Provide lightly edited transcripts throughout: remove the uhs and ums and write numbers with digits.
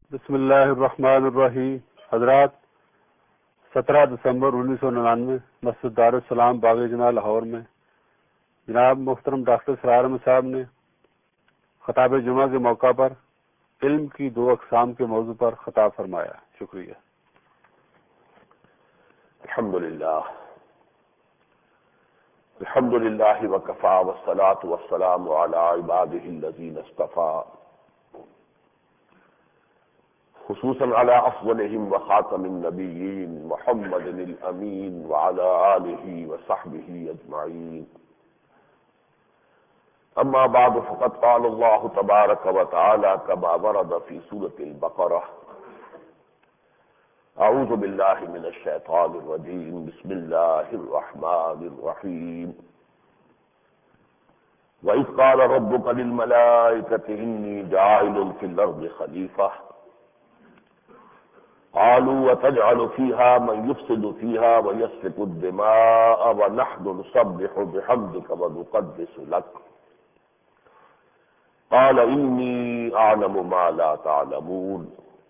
بسم اللہ الرحمن الرحیم۔ حضرات، 17 دسمبر 1999 مسجد دارالسلام باغ جناح لاہور میں جناب محترم ڈاکٹر سرار احمد صاحب نے خطاب جمعہ کے موقع پر علم کی 2 اقسام کے موضوع پر خطاب فرمایا۔ شکریہ۔ الحمدللہ وکفی والصلاة والسلام علی عباده الذین اصطفی، خصوصا على افضلهم وخاتم النبیین محمد الامین وعلى آلہ وصحبہ اجمعین۔ اما بعد فقد قال اللہ تبارک وتعالی كما ورد في سورة البقرہ: اعوذ باللہ من الشیطان الرجیم، بسم اللہ الرحمن الرحیم۔ وَإِذْ قَالَ رَبُّكَ لِلْمَلَائِكَةِ إِنِّي جَاعِلٌ فِي الْأَرْضِ خَلِيفَةً قالوا وتجعل فيها من يفسد فيها ويسفك الدماء ونحن نسبح بحمدك ونقدس لك قال إني أعلم ما لا تعلمون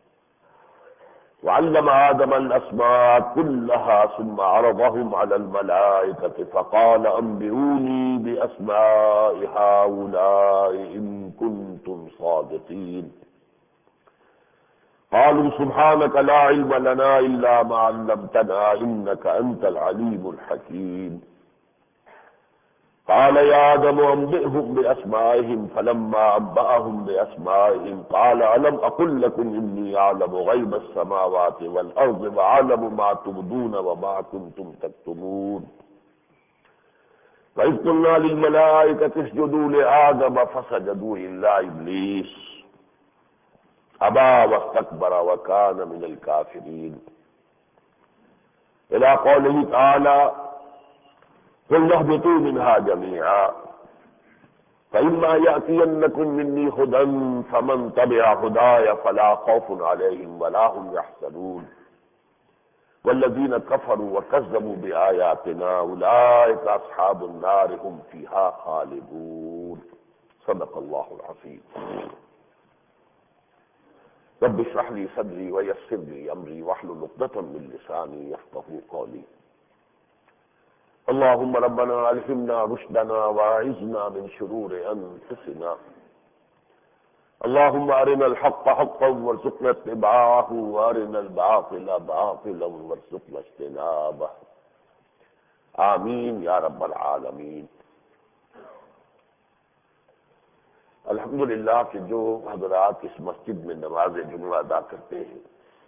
وعلم آدم الأسماء كلها ثم عرضهم على الملائكة فقال أنبئوني بأسماء هؤلاء إن كنتم صادقين قالوا سبحانك لا علم لنا إلا ما علمتنا إنك أنت العليم الحكيم قال يا آدم أنبئهم بأسمائهم فلما أنبأهم بأسمائهم قال ألم أقل لكم إني أعلم غيب السماوات والأرض وأعلم ما تبدون وما كنتم تكتمون وإذ قلنا للملائكة اسجدوا لآدم فسجدوا إلا إبليس أبى واستكبر وكان من الكافرين إلى قوله تعالى قل اهبطوا منها جميعا فإما يأتينكم مني هدى فمن تبع هداي فلا خوف عليهم ولا هم يحزنون والذين كفروا وكذبوا بآياتنا أولئك أصحاب النار هم فيها خالدون صدق الله العظيم۔ رب اشرح لي صدري ويسر لي امري واحلل عقدة من لساني يفقهوا قولي۔ اللهم ربنا الهمنا رشدنا واعذنا من شرور انفسنا، اللهم ارنا الحق حقا وارزقنا اتباعه وارنا الباطل باطلا وارزقنا اجتنابه، آمین یا رب العالمین۔ الحمدللہ کہ جو حضرات اس مسجد میں نماز جمعہ ادا کرتے ہیں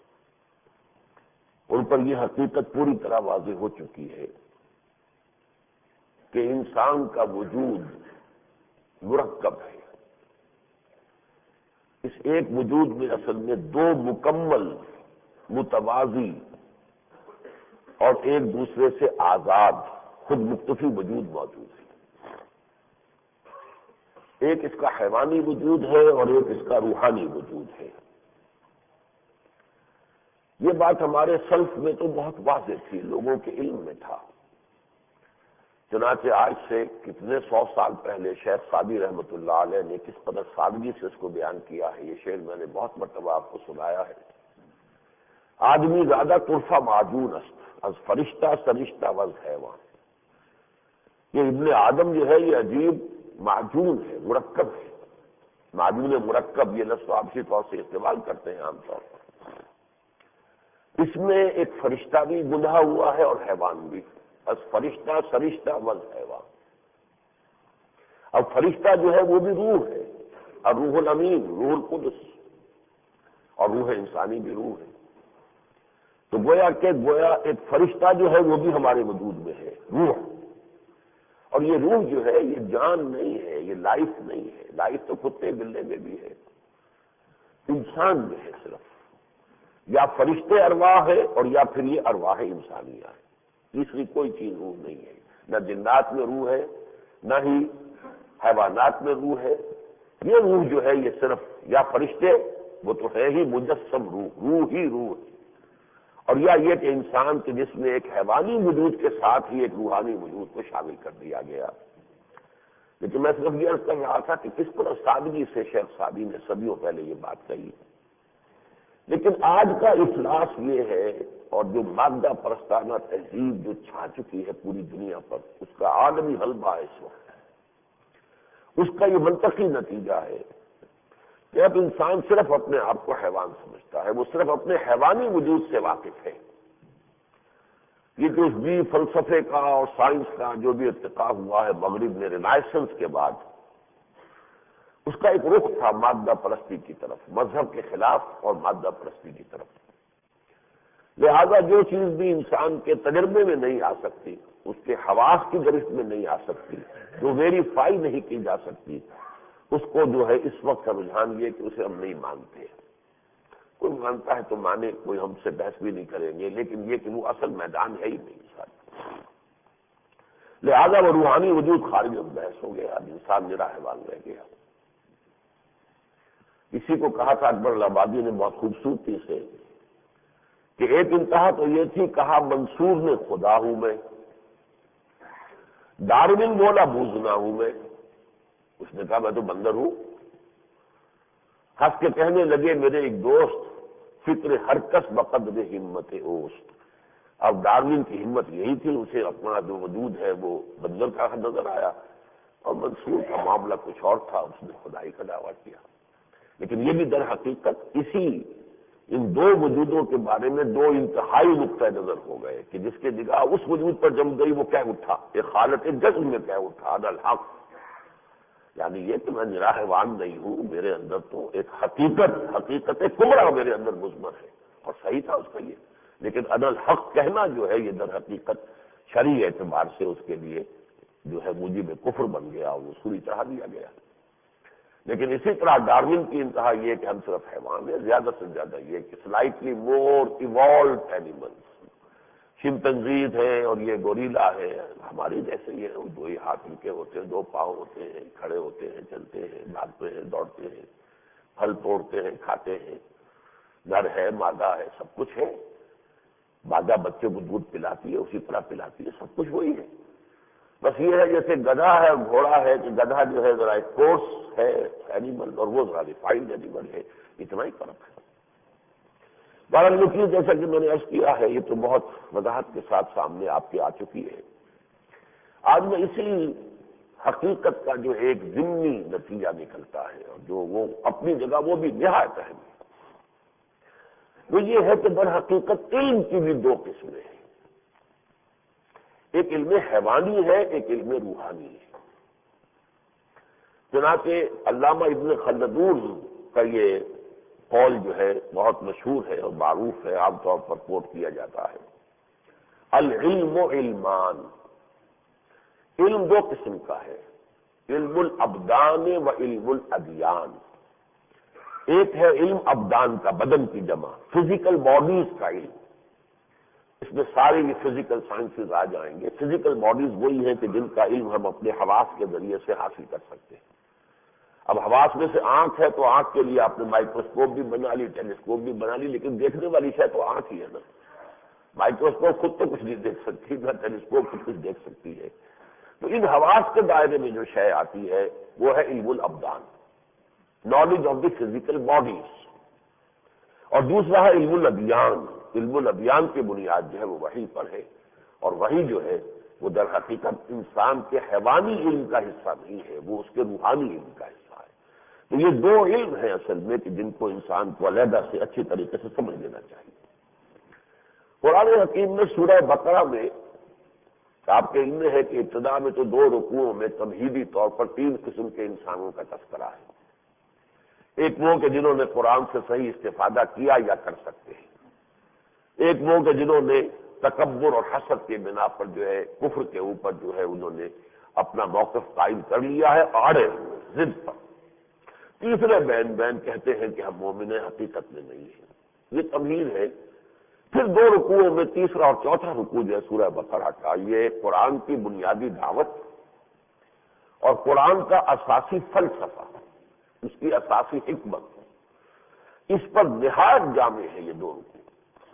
ان پر یہ حقیقت پوری طرح واضح ہو چکی ہے کہ انسان کا وجود مرکب ہے۔ اس ایک وجود میں اصل میں 2 مکمل متوازی اور ایک دوسرے سے آزاد خود مختفی وجود موجود ہے۔ ایک اس کا حیوانی وجود ہے اور ایک اس کا روحانی وجود ہے۔ یہ بات ہمارے سلف میں تو بہت واضح تھی، لوگوں کے علم میں تھا۔ چنانچہ آج سے کتنے 100 سال پہلے شیخ سعدی رحمۃ اللہ علیہ نے کس قدر سادگی سے اس کو بیان کیا ہے، یہ شعر میں نے بہت مرتبہ آپ کو سنایا ہے۔ آدمی زیادہ طرفہ معجون است از فرشتہ سرشتہ وز حیوان۔ یہ ابن آدم جو ہے یہ عجیب معجون ہے، مرکب ہے۔ معجون مرکب یہ لفظ آپسی طور سے استعمال کرتے ہیں عام طور پر۔ اس میں ایک فرشتہ بھی گناہ ہوا ہے اور حیوان بھی، از فرشتہ سرشتہ وز حیوان۔ اب فرشتہ جو ہے وہ بھی روح ہے، اور روح الامین، روح القدس، اور روح انسانی بھی روح ہے۔ تو گویا ایک فرشتہ جو ہے وہ بھی ہمارے وجود میں ہے، روح۔ اور یہ روح جو ہے یہ جان نہیں ہے، یہ لائف نہیں ہے۔ لائف تو کتے بلے میں بھی ہے، انسان میں ہے صرف۔ یا فرشتے ارواح ہے اور یا پھر یہ ارواح انسانیہ ہے، تیسری کوئی چیز روح نہیں ہے۔ نہ جنات میں روح ہے، نہ ہی حیوانات میں روح ہے۔ یہ روح جو ہے یہ صرف یا فرشتے، وہ تو ہے ہی مجسم روح، روح ہی روح ہے، اور یا یہ کہ انسان کے جس میں ایک حیوانی وجود کے ساتھ ہی ایک روحانی وجود کو شامل کر دیا گیا۔ لیکن میں صرف یہ عرض کر رہا تھا کہ کس طرح سادگی سے شیخ سعدی نے صدیوں پہلے یہ بات کہی لیکن آج کا افلاس یہ ہے، اور جو مادہ پرستانہ تہذیب جو چھا چکی ہے پوری دنیا پر، اس کا عالمی غلبہ ہے اس وقت، اس کا یہ منطقی نتیجہ ہے کہ اب انسان صرف اپنے آپ کو حیوان سمجھتا ہے، وہ صرف اپنے حیوانی وجود سے واقف ہے۔ یہ جو بھی فلسفے کا اور سائنس کا جو بھی ارتقا ہوا ہے مغرب میں رینائسنس کے بعد، اس کا ایک رخ تھا مادہ پرستی کی طرف، مذہب کے خلاف اور مادہ پرستی کی طرف۔ لہذا جو چیز بھی انسان کے تجربے میں نہیں آ سکتی، اس کے حواس کی گرفت میں نہیں آ سکتی، جو ویریفائی نہیں کی جا سکتی، اس کو جو ہے اس وقت کا رجحان یہ کہ اسے ہم نہیں مانتے۔ کوئی مانتا ہے تو مانے، کوئی ہم سے بحث بھی نہیں کریں گے، لیکن یہ کہ وہ اصل میدان ہے ہی نہیں ساتھ۔ لہذا وہ روحانی وجود خارج بحث ہو گیا، اب انسان میرا حیوان رہ گیا۔ اسی کو کہا تھا اکبر الآبادی نے بہت خوبصورتی سے کہ ایک انتہا تو یہ تھی، کہا منصور نے خدا ہوں میں، ڈارون بولا بوزنا ہوں میں، اس نے کہا میں تو بندر ہوں۔ ہنس کے کہنے لگے میرے ایک دوست، فکر ہر کس بقدر ہمت اوست۔ اب ڈارون کی ہمت یہی تھی، اسے اپنا جو وجود ہے وہ بندر کا نظر آیا، اور منصور کا معاملہ کچھ اور تھا، اس نے خدائی کا دعویٰ کیا۔ لیکن یہ بھی در حقیقت اسی ان دو وجودوں کے بارے میں دو انتہائی نقطۂ نظر ہو گئے کہ جس کے نگاہ اس وجود پر جم گئی وہ کہہ اٹھا، ایک حالت جزم میں کہہ اٹھا انا الحق، یعنی یہ کہ میں نرا حیوان نہیں ہوں، میرے اندر تو ایک حقیقت کبریٰ میرے اندر مضمر ہے، اور صحیح تھا اس کا یہ۔ لیکن انا الحق کہنا جو ہے یہ در حقیقت شرعی اعتبار سے اس کے لیے جو ہے موجب کفر بن گیا اور وہ سوری چڑھا دیا گیا۔ لیکن اسی طرح ڈارون کی انتہا یہ کہ ہم صرف حیوان ہیں، زیادہ سے زیادہ یہ کہ slightly more evolved animals, chimpanzees ہیں اور یہ گوریلا ہے، ہماری جیسے یہ دو ہی ہاتھ ان کے ہوتے ہیں، دو پاؤں ہوتے ہیں، کھڑے ہوتے ہیں، چلتے ہیں، بھاگتے ہیں، دوڑتے ہیں، پھل توڑتے ہیں، کھاتے ہیں، نر ہے، مادہ ہے، سب کچھ ہے۔ مادہ بچے کو دودھ پلاتی ہے، اسی طرح پلاتی ہے، سب کچھ وہی ہے۔ بس یہ ہے جیسے گدھا ہے اور گھوڑا ہے کہ گدھا جو ہے ذرا ایک کورس ہے اینیمل اور وہ ذرا ریفائنڈ اینیمل ہے، اتنا ہی فرق ہے۔ بہرحال یہ چیز جیسا کہ میں نے عرض کیا ہے یہ تو بہت وضاحت کے ساتھ سامنے آپ کی آ چکی ہے۔ آج میں اسی حقیقت کا جو ایک ضمنی نتیجہ نکلتا ہے اور جو وہ اپنی جگہ وہ بھی نہایت اہم ہے، وہ یہ ہے کہ در حقیقت علم کی بھی دو قسمیں ہیں، ایک علم حیوانی ہے، ایک علم روحانی ہے۔ چنانچہ علامہ ابن خلدون کا یہ قول جو ہے بہت مشہور ہے اور معروف ہے، عام طور پر کوٹ کیا جاتا ہے، العلم علمان، علم دو قسم کا ہے، علم الابدان و علم الادیان۔ ایک ہے علم ابدان کا، بدن کی جمع، فزیکل باڈیز کا علم، اس میں سارے یہ فزیکل سائنسز آ جائیں گے۔ فزیکل باڈیز وہی ہیں کہ جن کا علم ہم اپنے حواس کے ذریعے سے حاصل کر سکتے ہیں۔ اب حواس میں سے آنکھ ہے تو آنکھ کے لیے آپ نے مائکروسکوپ بھی بنا لی، ٹیلیسکوپ بھی بنا لی، لیکن دیکھنے والی شے تو آنکھ ہی ہے نا۔ مائکروسکوپ خود تو کچھ نہیں دیکھ سکتی، نہ ٹیلیسکوپ خود کچھ دیکھ سکتی ہے۔ تو ان حواس کے دائرے میں جو شے آتی ہے وہ ہے علم الابدان، knowledge of the physical bodies, اور دوسرا ہے علم الادیان۔ علم الادیان کی بنیاد جو ہے وہ وحی پر ہے، اور وحی جو ہے وہ در حقیقت انسان کے حیوانی علم کا حصہ نہیں ہے، وہ اس کے روحانی علم کا حصہ ہے۔ تو یہ دو علم ہیں اصل میں کہ جن کو انسان کو علیحدہ سے اچھی طریقے سے سمجھ لینا چاہیے۔ قرآن حکیم میں سورہ بقرہ میں آپ کے علم میں ہے کہ ابتدا میں تو دو رکوعوں میں تمہیدی طور پر تین قسم کے انسانوں کا تذکرہ ہے۔ ایک وہ کہ جنہوں نے قرآن سے صحیح استفادہ کیا یا کر سکتے ہیں، ایک وہ کہ جنہوں نے تکبر اور حسد کے بنا پر جو ہے کفر کے اوپر جو ہے انہوں نے اپنا موقف قائم کر لیا ہے، آڑے ضد پر۔ تیسرے بین کہتے ہیں کہ ہم مومن حقیقت میں نہیں ہیں۔ یہ تمہید ہے۔ پھر دو رکوعوں میں تیسرا اور چوتھا رکوع جو ہے سورہ بقرہ کا، یہ قرآن کی بنیادی دعوت اور قرآن کا اساسی فلسفہ، اس کی اساسی حکمت، اس پر نہایت جامع ہے یہ دو رکوع،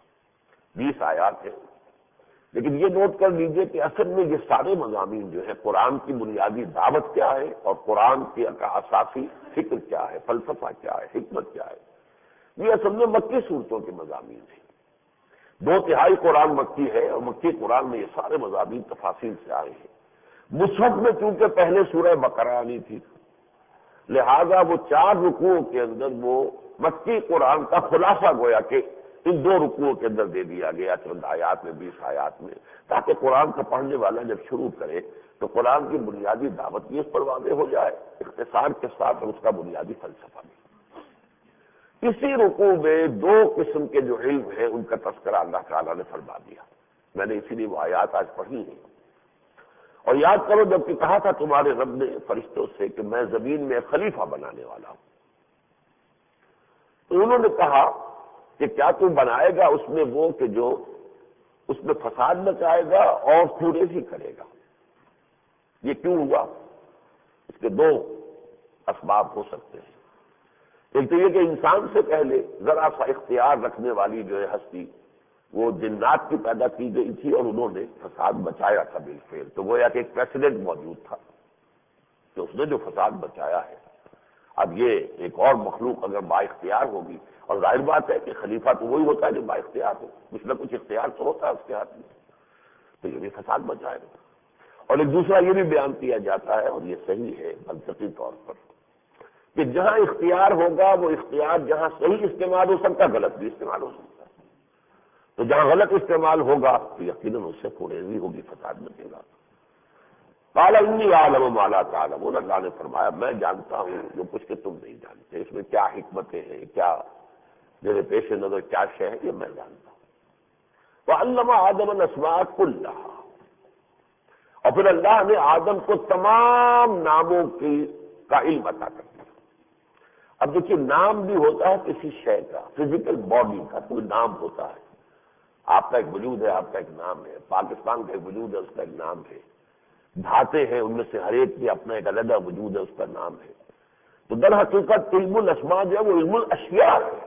20 آیات ہیں۔ لیکن یہ نوٹ کر لیجئے کہ اصل میں یہ سارے مضامین جو ہے قرآن کی بنیادی دعوت کیا ہے اور قرآن کا اساسی فکر کیا ہے، فلسفہ کیا ہے، حکمت کیا ہے، یہ اصل میں مکی صورتوں کے مضامین ہیں. 2/3 قرآن مکی ہے اور مکی قرآن میں یہ سارے مضامین تفاصیل سے آئے ہیں. مصحف میں چونکہ پہلے سورہ بقرہ آنی تھی، لہذا وہ 4 رکوعوں کے اندر وہ مکی قرآن کا خلاصہ گویا کہ ان 2 رکوعوں کے اندر دے دیا گیا، چند آیات میں 20 آیات میں، تاکہ قرآن کا پڑھنے والا جب شروع کرے تو قرآن کی بنیادی دعوت بھی اس پر واضح ہو جائے، اختصار کے ساتھ اس کا بنیادی فلسفہ بھی. اسی رکوع میں 2 قسم کے جو علم ہیں ان کا تذکرہ اللہ تعالیٰ نے فرما دیا. میں نے اسی لیے وہ آیات آج پڑھی ہیں. اور یاد کرو جب کہ کہا تھا تمہارے رب نے فرشتوں سے کہ میں زمین میں خلیفہ بنانے والا ہوں، تو انہوں نے کہا کہ کیا تو بنائے گا اس میں وہ کہ جو اس میں فساد مچائے گا اور کوریزی کرے گا. یہ کیوں ہوا؟ اس کے 2 اسباب ہو سکتے ہیں. ایک تو یہ کہ انسان سے پہلے ذرا سا اختیار رکھنے والی جو ہے ہستی وہ جنات کی پیدا کی گئی تھی اور انہوں نے فساد بچایا تھا بالفعل. تو گویا کہ ایک پریسیڈنٹ موجود تھا کہ اس نے جو فساد بچایا ہے. اب یہ ایک اور مخلوق اگر با اختیار ہوگی، اور ظاہر بات ہے کہ خلیفہ تو وہی ہوتا ہے جو با اختیار ہو، کچھ نہ کچھ اختیار تو ہوتا ہے اس کے ہاتھ میں، تو یہ بھی فساد بچائے گا. اور ایک دوسرا یہ بھی بیان کیا جاتا ہے اور یہ صحیح ہے منطقی طور پر کہ جہاں اختیار ہوگا وہ اختیار جہاں صحیح استعمال ہو سکتا ہے غلط بھی استعمال ہو سکتا ہے. تو جہاں غلط استعمال ہوگا تو یقیناً اس سے کوریزی ہوگی، فساد بچے گا. قال انی اعلم ما لا تعلمون، اللہ نے فرمایا میں جانتا ہوں جو کچھ کہ تم نہیں جانتے. اس میں کیا حکمتیں ہیں، کیا میرے پیش نظر کیا شے ہے، یہ میں جانتا ہوں. وعلم آدم الاسماء كلها، اور پھر اللہ نے آدم کو تمام ناموں کا علم عطا کر دیا. اب دیکھیے نام بھی ہوتا ہے کسی شے کا، فزیکل باڈی کا کوئی نام ہوتا ہے. آپ کا ایک وجود ہے، آپ کا ایک نام ہے. پاکستان کا ایک وجود ہے، اس کا ایک نام ہے. دھاتے ہیں ان میں سے ہر ایک کی اپنا ایک علیحدہ وجود ہے، اس کا نام ہے. تو در حقیقت علم الاسماء جو ہے وہ علم الاشیاء ہے.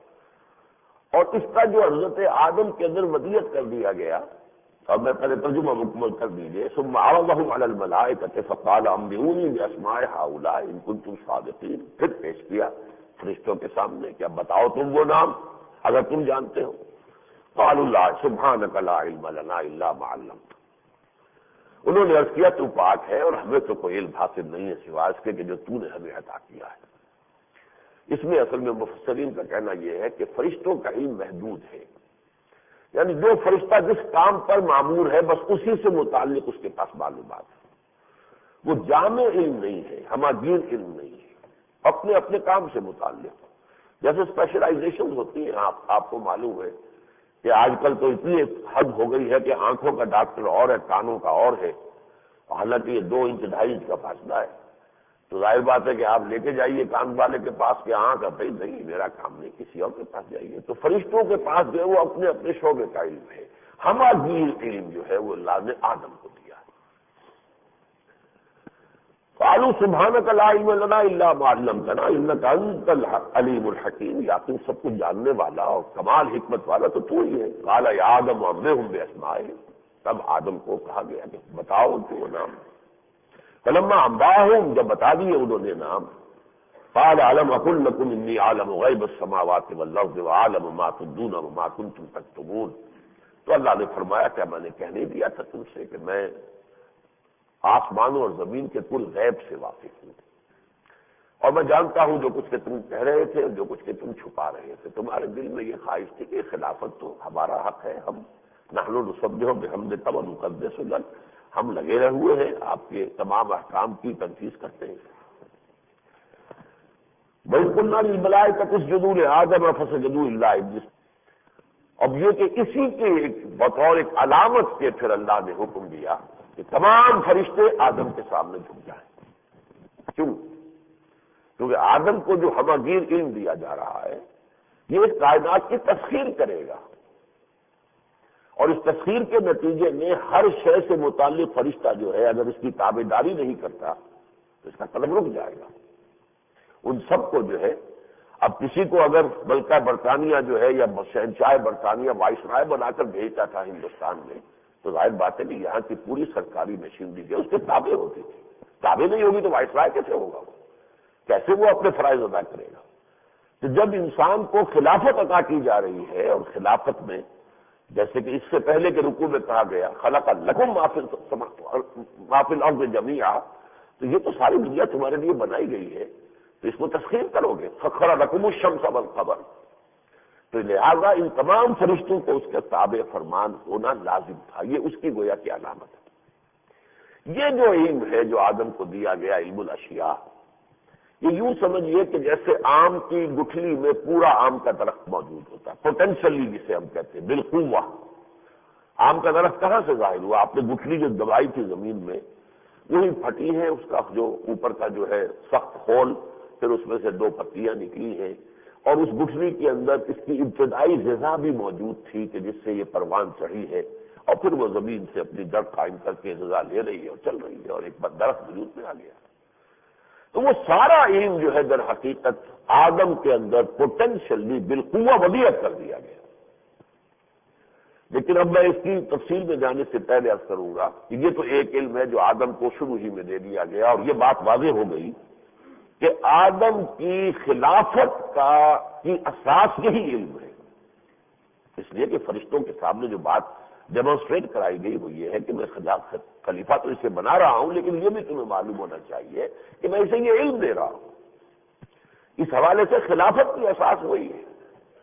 اور اس کا جو حضرت آدم کے اندر ودیت کر دیا گیا، اور میں پہلے ترجمہ مکمل کر دیجیے. ثم عرضهم على الملائکۃ فقال انبئونی باسماء هؤلاء ان کنتم صادقین. پھر پیش کیا فرشتوں کے سامنے کہ اب بتاؤ تم وہ نام اگر تم جانتے ہو. قالوا لا سبحانک لا علم لنا الا ما علمتنا. انہوں نے عرض کیا تو پاک ہے اور ہمیں تو کوئی علم حاصل نہیں ہے سوائے اس کے کہ جو تو نے ہمیں عطا کیا ہے. اس میں اصل میں مفسرین کا کہنا یہ ہے کہ فرشتوں کا علم محدود ہے، یعنی جو فرشتہ جس کام پر مامور ہے بس اسی سے متعلق اس کے پاس معلومات ہے. وہ جامع علم نہیں ہے، ہماگیر علم نہیں ہے، اپنے اپنے کام سے متعلق. جیسے اسپیشلائزیشن ہوتی ہیں، آپ کو معلوم ہے کہ آج کل تو اتنی حد ہو گئی ہے کہ آنکھوں کا ڈاکٹر اور ہے، کانوں کا اور ہے، حالانکہ یہ 2 انچ 2.5 انچ کا فاصلہ ہے. تو ظاہر بات ہے کہ آپ لے کے جائیے کان والے کے پاس کہ آنکھ بھائی نہیں میرا کام نہیں، کسی اور کے پاس جائیے. تو فرشتوں کے پاس جو ہے وہ اپنے اپنے شعبے کا علم ہے. ہماگیر علم جو ہے وہ اللہ نے آدم کو دیا ہے. قالوا سبحانک لا علم لنا الا ما علمتنا انک انت العلیم الحکیم. یا تو سب کچھ جاننے والا اور کمال حکمت والا تو تو ہی ہے. قال یا آدم انبئہم باسمائہم. تب آدم کو کہا گیا کہ بتاؤ ان کو نام. فلما انباہم، جب بتا دیے انہوں نے نام، قال علم اقل لکم انی عالم غیب السماوات والارض وعالم ما تبدون وما کنتم تکتمون. تو اللہ نے فرمایا کہ میں نے کہنے دیا تھا تم سے کہ میں آسمانوں اور زمین کے کل غیب سے واقف ہوں، اور میں جانتا ہوں جو کچھ کہ تم کہہ رہے تھے جو کچھ کہ تم چھپا رہے تھے. تمہارے دل میں یہ خواہش تھی کہ خلافت تو ہمارا حق ہے، ہم نحن نسبح بحمدک ونقدس لک، ہم لگے رہے ہوئے ہیں آپ کے تمام احکام کی تنفیذ کرتے ہیں. بل قلنا للملائکۃ اسجدوا لآدم فسجدوا الا ابلیس. اب یہ کہ اسی کے بطور ایک علامت کے پھر اللہ نے حکم دیا کہ تمام فرشتے آدم کے سامنے جھک جائیں. کیوں؟ کیونکہ آدم کو جو ہماگیر علم دیا جا رہا ہے یہ اس کائنات کی تسخیر کرے گا، اور اس تسخیر کے نتیجے میں ہر شے سے متعلق فرشتہ جو ہے اگر اس کی تابعداری نہیں کرتا تو اس کا قدم رک جائے گا. ان سب کو جو ہے اب کسی کو اگر ملکہ برطانیہ جو ہے یا شہنشاہ برطانیہ وائسرائے بنا کر بھیجتا تھا ہندوستان میں تو ظاہر بات ہے کہ یہاں کی پوری سرکاری مشینری جو اس کے تابع ہوتی تھی. تابع نہیں ہوگی تو وائسرائے کیسے ہوگا؟ وہ کیسے وہ اپنے فرائض ادا کرے گا؟ تو جب انسان کو خلافت عطا کی جا رہی ہے، اور خلافت میں جیسے کہ اس سے پہلے کے رکوع میں کہا گیا خلق لکم ما فی الارض جمیعا، تو یہ تو ساری دنیا تمہارے لیے بنائی گئی ہے، تو اس کو تسخیر کرو گے، سخر لکم الشمس والقمر، تو لہذا ان تمام فرشتوں کو اس کے تابع فرمان ہونا لازم تھا، یہ اس کی گویا کی علامت ہے۔ یہ جو علم ہے جو آدم کو دیا گیا، علم الاشیاء، یہ یوں سمجھیے کہ جیسے آم کی گٹھلی میں پورا آم کا درخت موجود ہوتا ہے، پوٹینشلی جسے ہم کہتے ہیں، بالقوہ۔ آم کا درخت کہاں سے ظاہر ہوا؟ آپ نے گٹھلی جو دبائی تھی زمین میں، وہی پھٹی ہے، اس کا جو اوپر کا جو ہے سخت خول، پھر اس میں سے 2 پتیاں نکلی ہیں، اور اس گٹھلی کے اندر اس کی ابتدائی غذا بھی موجود تھی کہ جس سے یہ پروان چڑھی ہے، اور پھر وہ زمین سے اپنی جڑ قائم کر کے غذا لے رہی ہے اور چل رہی ہے، اور ایک بار درخت وجود میں آ گیا۔ تو وہ سارا علم جو ہے در حقیقت آدم کے اندر پوٹینشلی بالقوہ ودیعت کر دیا گیا۔ لیکن اب میں اس کی تفصیل میں جانے سے پہلے عرض کروں گا کہ یہ تو ایک علم ہے جو آدم کو شروع ہی میں دے دیا گیا، اور یہ بات واضح ہو گئی کہ آدم کی خلافت کی اساس یہی علم ہے، اس لیے کہ فرشتوں کے سامنے جو بات ڈیمانسٹریٹ کرائی گئی وہ یہ ہے کہ میں خلیفہ تو اسے بنا رہا ہوں، لیکن یہ بھی تمہیں معلوم ہونا چاہیے کہ میں اسے یہ علم دے رہا ہوں۔ اس حوالے سے خلافت کی اساس وہی ہے۔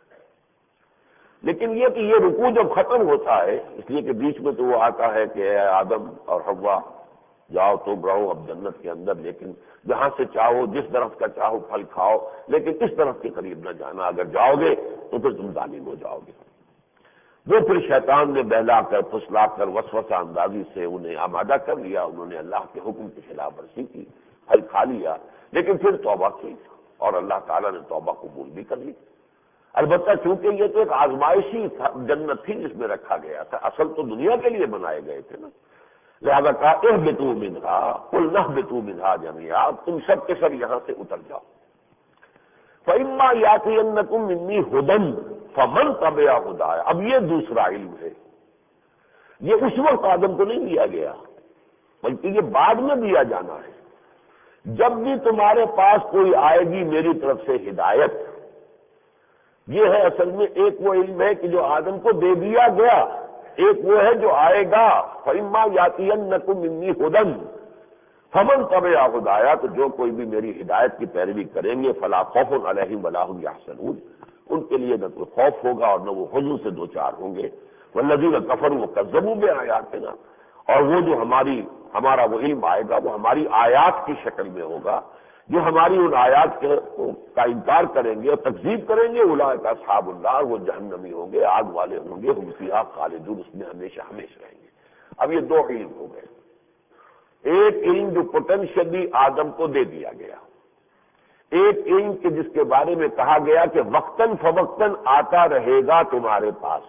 لیکن یہ کہ یہ رکوع جب ختم ہوتا ہے، اس لیے کہ بیچ میں تو وہ آتا ہے کہ اے آدم اور حوا جاؤ تم رہو اب جنت کے اندر، لیکن جہاں سے چاہو جس درخت کا چاہو پھل کھاؤ، لیکن اس درخت کے قریب نہ جانا، اگر جاؤ گے تو پھر تم ظالم ہو جاؤ گے۔ وہ پھر شیطان نے بہلا کر پھسلا کر وسوسہ اندازی سے انہیں آمادہ کر لیا، انہوں نے اللہ کے حکم کی خلاف ورزی کی، پھل کھا لیا، لیکن پھر توبہ کی اور اللہ تعالیٰ نے توبہ قبول بھی کر لی۔ البتہ چونکہ یہ تو ایک آزمائشی جنت تھی جس میں رکھا گیا تھا، اصل تو دنیا کے لیے بنائے گئے تھے نا، لہذا کہا اہبطوا منہا قل نہبطوا منہا جميعا، تم سب کے سب یہاں سے اتر جاؤ۔ فإما يأتينكم مني هدى فمن تبع هداي، اب یہ دوسرا علم ہے، یہ اس وقت آدم کو نہیں دیا گیا بلکہ یہ بعد میں دیا جانا ہے۔ جب بھی تمہارے پاس کوئی آئے گی میری طرف سے ہدایت، یہ ہے اصل میں ایک وہ علم ہے کہ جو آدم کو دے دیا گیا، ایک وہ ہے جو آئے گا۔ فَإِمَّا يَأْتِيَنَّكُم مِّنِّي هُدًى فَمَن تَبِعَ هُدَايَ، تو جو کوئی بھی میری ہدایت کی پیروی کریں گے فَلَا خَوْفٌ عَلَيْهِمْ وَلَا هُمْ يَحْزَنُونَ، ان کے لیے نہ کوئی خوف ہوگا اور نہ وہ حزن سے دوچار ہوں گے۔ وَالَّذِينَ كَفَرُوا وَكَذَّبُوا بِآيَاتِنَا، اور وہ جو ہمارا وہ علم آئے گا وہ ہماری آیات کی شکل میں ہوگا، جو ہماری ان آیات کا انکار کریں گے اور تکذیب کریں گے، اولئک اصحاب النار، وہ جہنمی ہوں گے، آگ والے ہوں گے، ہم فیہا خالدون، اس میں ہمیشہ ہمیشہ رہیں گے۔ اب یہ 2 علم ہو گئے، ایک علم جو پوٹینشلی آدم کو دے دیا گیا، ایک علم کہ جس کے بارے میں کہا گیا کہ وقتاً فوقتاً آتا رہے گا تمہارے پاس۔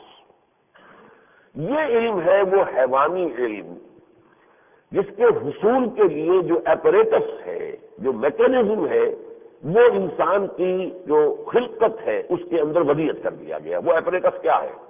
یہ علم ہے وہ حیوانی علم جس کے حصول کے لیے جو ایپریٹس ہے، جو میکینزم ہے، وہ انسان کی جو خلقت ہے اس کے اندر ودیعت کر دیا گیا۔ وہ ایپریٹس کیا ہے؟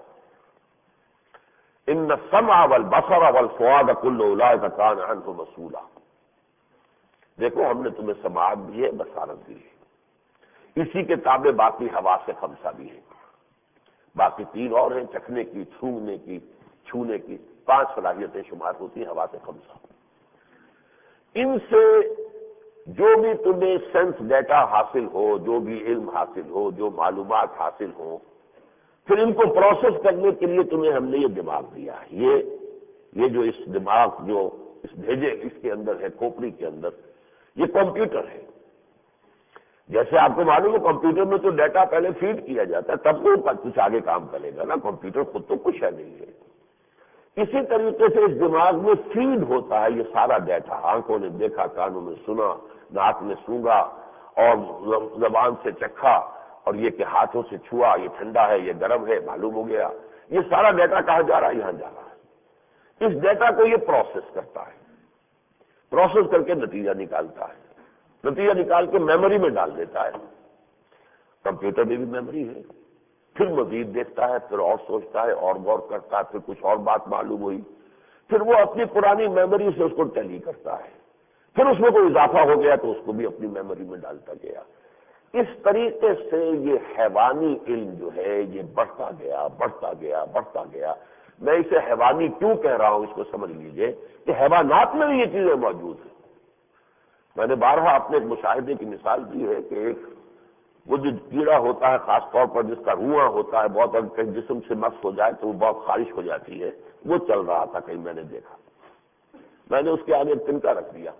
ان السمع والبصر والفؤاد كل اولئک کان عنہ مسئولا۔ دیکھو ہم نے تمہیں سماعت دی ہے، بصارت دی ہے، اسی کے تابع باقی حواس خمسہ بھی ہے، باقی 3 اور ہیں، چکھنے کی، سونگنے کی، چھونے کی، 5 صلاحیتیں شمار ہوتی ہیں حواس خمسہ۔ ان سے جو بھی تمہیں سینس ڈیٹا حاصل ہو، جو بھی علم حاصل ہو، جو معلومات حاصل ہوں، پھر ان کو پروسیس کرنے کے لیے تمہیں ہم نے یہ دماغ دیا ہے۔ یہ جو اس دماغ جو اس بھیجے اس کے اندر ہے، کھوپڑی کے اندر، یہ کمپیوٹر ہے۔ جیسے آپ کو معلوم ہے کمپیوٹر میں تو ڈیٹا پہلے فیڈ کیا جاتا ہے، تب وہ کچھ آگے کام کرے گا نا، کمپیوٹر خود تو کچھ ہے نہیں ہے۔ اسی طریقے سے اس دماغ میں فیڈ ہوتا ہے یہ سارا ڈیٹا، آنکھوں نے دیکھا، کانوں نے سنا، ناک نے سونگا اور زبان سے چکھا، اور یہ کہ ہاتھوں سے چھوا، یہ ٹھنڈا ہے، یہ گرم ہے، معلوم ہو گیا۔ یہ سارا ڈیٹا کہاں جا رہا ہے؟ یہاں جا رہا ہے۔ اس ڈیٹا کو یہ پروسیس کرتا ہے، پروسیس کر کے نتیجہ نکالتا ہے، نتیجہ نکال کے میموری میں ڈال دیتا ہے۔ کمپیوٹر میں بھی میموری ہے، پھر مزید دیکھتا ہے، پھر اور سوچتا ہے، اور غور کرتا ہے، پھر کچھ اور بات معلوم ہوئی، پھر وہ اپنی پرانی میموری سے اس کو ٹیلی کرتا ہے، پھر اس میں کوئی اضافہ ہو گیا تو اس کو بھی اپنی میموری میں ڈالتا گیا۔ اس طریقے سے یہ حیوانی علم جو ہے یہ بڑھتا گیا بڑھتا گیا بڑھتا گیا. میں اسے حیوانی کیوں کہہ رہا ہوں اس کو سمجھ لیجئے کہ حیوانات میں بھی یہ چیزیں موجود ہیں. میں نے بارہا اپنے ایک مشاہدے کی مثال دی ہے کہ ایک وہ جو کیڑا ہوتا ہے خاص طور پر جس کا روواں ہوتا ہے بہت اگر کہیں جسم سے مس ہو جائے تو وہ بہت خارش ہو جاتی ہے، وہ چل رہا تھا کہیں میں نے دیکھا. میں نے اس کے آگے تنکا رکھ دیا،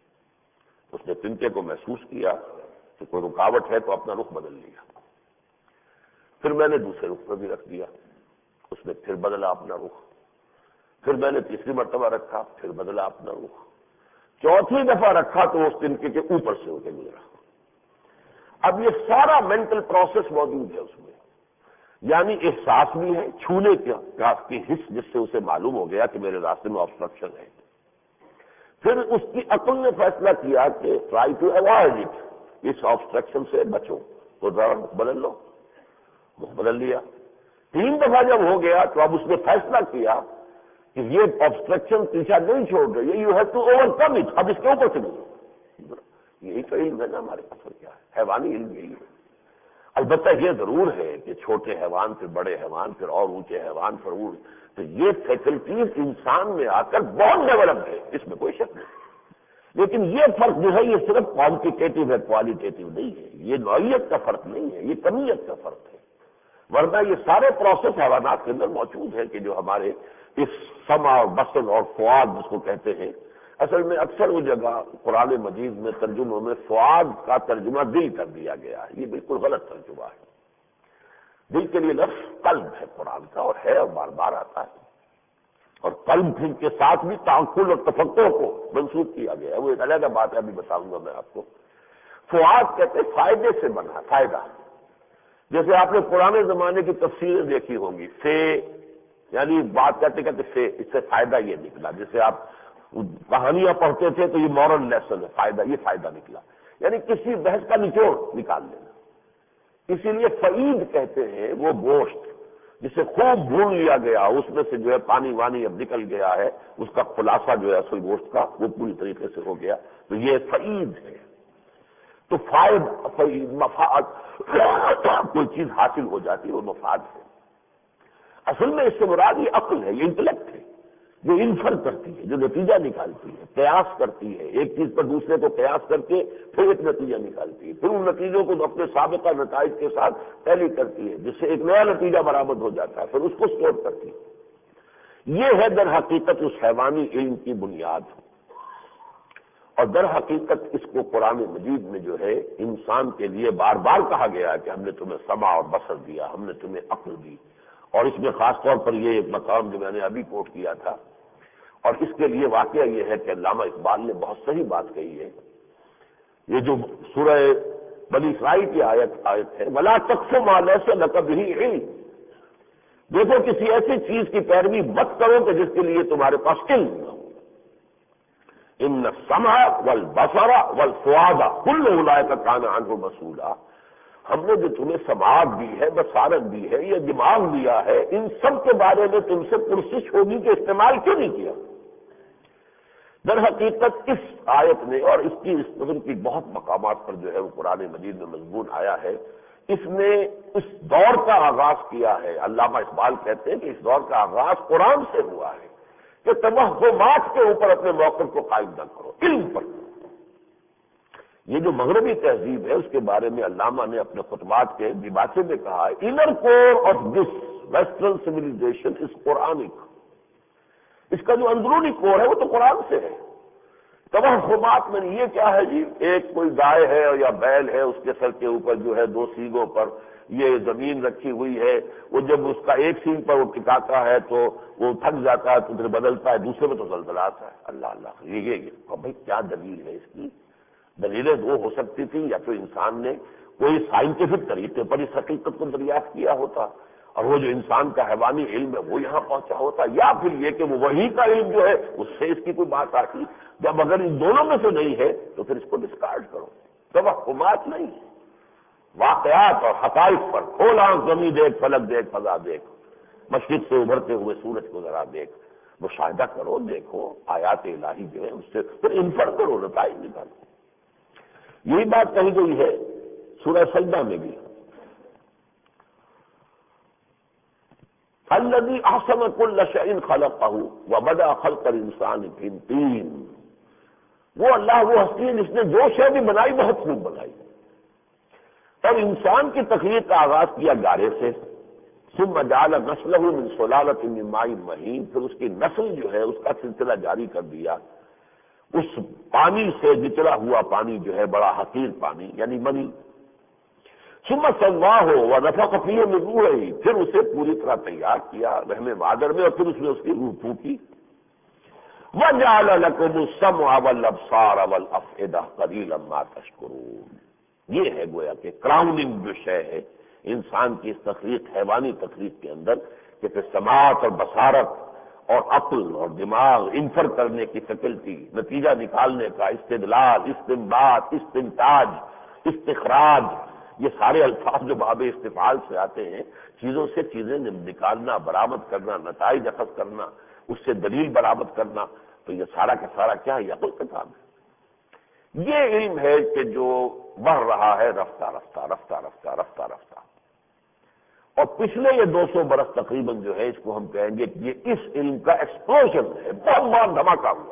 اس نے تنکے کو محسوس کیا کہ کوئی رکاوٹ ہے تو اپنا رخ بدل لیا. پھر میں نے دوسرے رخ پر بھی رکھ دیا، اس نے پھر بدلا اپنا رخ. پھر میں نے تیسری مرتبہ رکھا، پھر بدلا اپنا رخ. چوتھی دفعہ رکھا تو اس تنکے کے اوپر سے ہو کے گزرا. اب یہ سارا مینٹل پروسیس موجود ہے اس میں، یعنی احساس بھی ہے، چھونے کا حص جس سے اسے معلوم ہو گیا کہ میرے راستے میں آبسٹرکشن ہے. پھر اس کی عقل نے فیصلہ کیا کہ ٹرائی ٹو اوائڈ اٹ، اس آبسٹرکشن سے بچو، تو ذرا رخ بدل لو. رخ بدل لیا. 3 دفعہ جب ہو گیا تو اب اس نے فیصلہ کیا کہ یہ آبسٹرکشن پیچھا نہیں چھوڑ رہی ہے، you have to overcome it, اب اس کے اوپر سے گزرو. یہی تو علم ہے نا ہمارے پاس. اور کیا ہے؟ حیوانی علم یہی ہے. البتہ یہ ضرور ہے کہ چھوٹے حیوان پھر بڑے حیوان پھر اور اونچے حیوان پھر تو یہ فیکلٹیز انسان میں آ کر بہت ڈیولپ ہے، اس میں کوئی شک نہیں. لیکن یہ فرق جو ہے یہ صرف کوانٹیٹیو ہے، کوالیٹیٹیو نہیں ہے. یہ نوعیت کا فرق نہیں ہے، یہ کمیت کا فرق ہے. ورنہ یہ سارے پروسیس حیوانات کے اندر موجود ہے کہ جو ہمارے اس سمع اور بصر اور فؤاد جس کو کہتے ہیں. اصل میں اکثر وہ جگہ قرآن مجید میں ترجموں میں فؤاد کا ترجمہ دل کر دیا گیا ہے. یہ بالکل غلط ترجمہ ہے. دل کے لیے لفظ قلب ہے قرآن کا، اور ہے اور بار بار آتا ہے. اور قلب کے ساتھ بھی تعقل اور تفکر کو منسوخ کیا گیا ہے. وہ ایک علیحدہ بات ہے، ابھی بتاؤں گا میں آپ کو. فؤاد کہتے ہیں فائدے سے بنا، فائدہ. جیسے آپ نے پرانے زمانے کی تفسیریں دیکھی ہوں گی، سے یعنی بات کرتے کہتے سے، اس سے فائدہ یہ نکلا. جیسے آپ کہانیاں پڑھتے تھے تو یہ مورل لیسن ہے، فائدہ، یہ فائدہ نکلا، یعنی کسی بحث کا نچوڑ نکال لینا. اسی لیے فعید کہتے ہیں وہ گوشت جسے خوب بھون لیا گیا، اس میں سے جو ہے پانی وانی اب نکل گیا ہے، اس کا خلاصہ جو ہے اصل گوشت کا وہ پوری طریقے سے ہو گیا، تو یہ فعید ہے. تو فائد مفاد کوئی چیز حاصل ہو جاتی ہے وہ مفاد ہے. اصل میں اس سے مراد یہ عقل ہے، یہ انٹلیکٹ ہے جو انفر کرتی ہے، جو نتیجہ نکالتی ہے، قیاس کرتی ہے. ایک چیز پر دوسرے کو قیاس کر کے پھر ایک نتیجہ نکالتی ہے، پھر ان نتیجوں کو اپنے سابقہ نتائج کے ساتھ ٹیلی کرتی ہے، جس سے ایک نیا نتیجہ برآمد ہو جاتا ہے، پھر اس کو اسٹور کرتی ہے. یہ ہے در حقیقت اس حیوانی علم کی بنیاد. اور در حقیقت اس کو قرآن مجید میں جو ہے انسان کے لیے بار بار کہا گیا ہے کہ ہم نے تمہیں سمع اور بصر دیا، ہم نے تمہیں عقل دی. اور اس میں خاص طور پر یہ ایک مقام جو میں نے ابھی کوٹ کیا تھا، اور اس کے لیے واقعہ یہ ہے کہ علامہ اقبال نے بہت صحیح بات کہی ہے. یہ جو سورہ بنی اسرائیل کی آیت ہے، وَلَا تَقْفُ مَا لَيْسَ لَكَ بِهِ عِلْمٌ، دیکھو کسی ایسی چیز کی پیروی مت کرو کہ جس کے لیے تمہارے پاس علم نہ ہو. ان السمع والبصر والفؤاد كل اولئک کان عنہ مسئولا. ہم نے جو تمہیں سماعت دی ہے، بصارت دی ہے، یہ دماغ دیا ہے، ان سب کے بارے میں تم سے پرسش ہوگی کہ استعمال کیوں نہیں کیا. در حقیقت اس آیت نے اور اس کی اس قسم کی بہت مقامات پر جو ہے وہ قرآن مجید میں مضمون آیا ہے، اس نے اس دور کا آغاز کیا ہے. علامہ اقبال کہتے ہیں کہ اس دور کا آغاز قرآن سے ہوا ہے کہ توہمات کے اوپر اپنے موقف کو قائم نہ کرو، علم پر. یہ جو مغربی تہذیب ہے اس کے بارے میں علامہ نے اپنے خطبات کے دیباچے میں کہا ہے، inner core of this western civilization is Quranic. اس کا جو اندرونی کور ہے وہ تو قرآن سے ہے. توہمات میں یہ کیا ہے جی، ایک کوئی گائے ہے یا بیل ہے، اس کے سر کے اوپر جو ہے 2 سینگوں پر یہ زمین رکھی ہوئی ہے، وہ جب اس کا ایک سینگ پر وہ ٹکاتا ہے تو وہ تھک جاتا ہے تو پھر بدلتا ہے، دوسرے میں تو زلزلہ آتا ہے. اللہ اللہ، یہ بھائی کیا دلیل ہے اس کی؟ دلیلیں 2 ہو سکتی تھیں، یا تو انسان نے کوئی سائنٹیفک طریقے پر اس حقیقت کو دریافت کیا ہوتا اور وہ جو انسان کا حیوانی علم ہے وہ یہاں پہنچا ہوتا، یا پھر یہ کہ وہ وہی کا علم جو ہے اس سے اس کی کوئی بات آتی. جب اگر ان دونوں میں سے نہیں ہے تو پھر اس کو ڈسکارڈ کرو. توہمات نہیں، واقعات اور حقائق پر کھول آنکھ، زمین دیکھ، فلک دیکھ، فضا دیکھ، مشرق سے ابھرتے ہوئے سورج کو ذرا دیکھ، مشاہدہ کرو، دیکھو آیات الہی جو ہے اس سے پھر انفر کرو، نتائج نکالو. یہی بات کہی گئی ہے سورہ سجدہ میں بھی الذی احسن کل شیء خلقہ وبدأ خلق الانسان من طین، وہ اللہ وہ ہستی ہے جس نے جو شے بھی بنائی بہت خوب بنائی، اور انسان کی تخلیق کا آغاز کیا گارے سے، ثم جعل نسلہ من سلالۃ من ماء مہین، پھر اس کی نسل جو ہے اس کا سلسلہ جاری کر دیا اس پانی سے، نچلا ہوا پانی جو ہے بڑا حقیر پانی یعنی منی، ثم سواہ ونفخ فیہ من روحہ، پھر اسے پوری طرح تیار کیا رحم مادر میں، اور پھر اس میں اس کی روح پھونکی، وجعل لکم السمع والابصار والافئدہ قلیلا ما تشکرون۔ یہ ہے گویا کہ کراؤننگ جو شے ہے انسان کی اس تخلیق، حیوانی تخلیق کے اندر، کہ پھر سماعت اور بصارت اور عقل اور دماغ، انفر کرنے کی فیکلٹی، نتیجہ نکالنے کا، استدلال، استنباط، استنتاج، استخراج، یہ سارے الفاظ جو باب استفعال سے آتے ہیں، چیزوں سے چیزیں نکالنا، برآمد کرنا، نتائج اخذ کرنا، اس سے دلیل برآمد کرنا، تو یہ سارا کا سارا کیا ہے؟ عقل کا کام ہے۔ یہ علم ہے کہ جو بڑھ رہا ہے رفتہ رفتہ رفتہ رفتہ رفتہ رفتہ، اور پچھلے یہ 200 برس تقریباً جو ہے اس کو ہم کہیں گے کہ یہ اس علم کا ایکسپلوژن ہے، بہت بڑا دھماکہ ہوا۔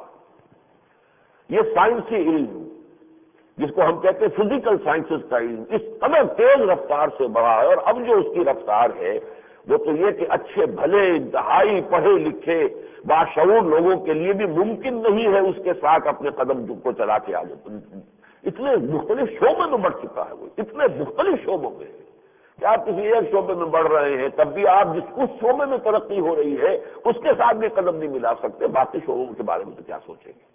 یہ سائنسی علم جس کو ہم کہتے ہیں فزیکل سائنسز کا علم، اس قدر تیز رفتار سے بڑھا ہے، اور اب جو اس کی رفتار ہے وہ تو یہ کہ اچھے بھلے انتہائی پڑھے لکھے باشعور لوگوں کے لیے بھی ممکن نہیں ہے اس کے ساتھ اپنے قدم کو چلا کے آگے، اتنے مختلف شعبوں میں بڑھ چکا ہے، وہ اتنے مختلف شعبوں میں ہے کہ آپ کسی ایک شعبے میں بڑھ رہے ہیں تب بھی آپ جس اس شعبے میں ترقی ہو رہی ہے اس کے ساتھ بھی قدم نہیں ملا سکتے، باقی شعبوں کے بارے میں تو کیا سوچیں گے۔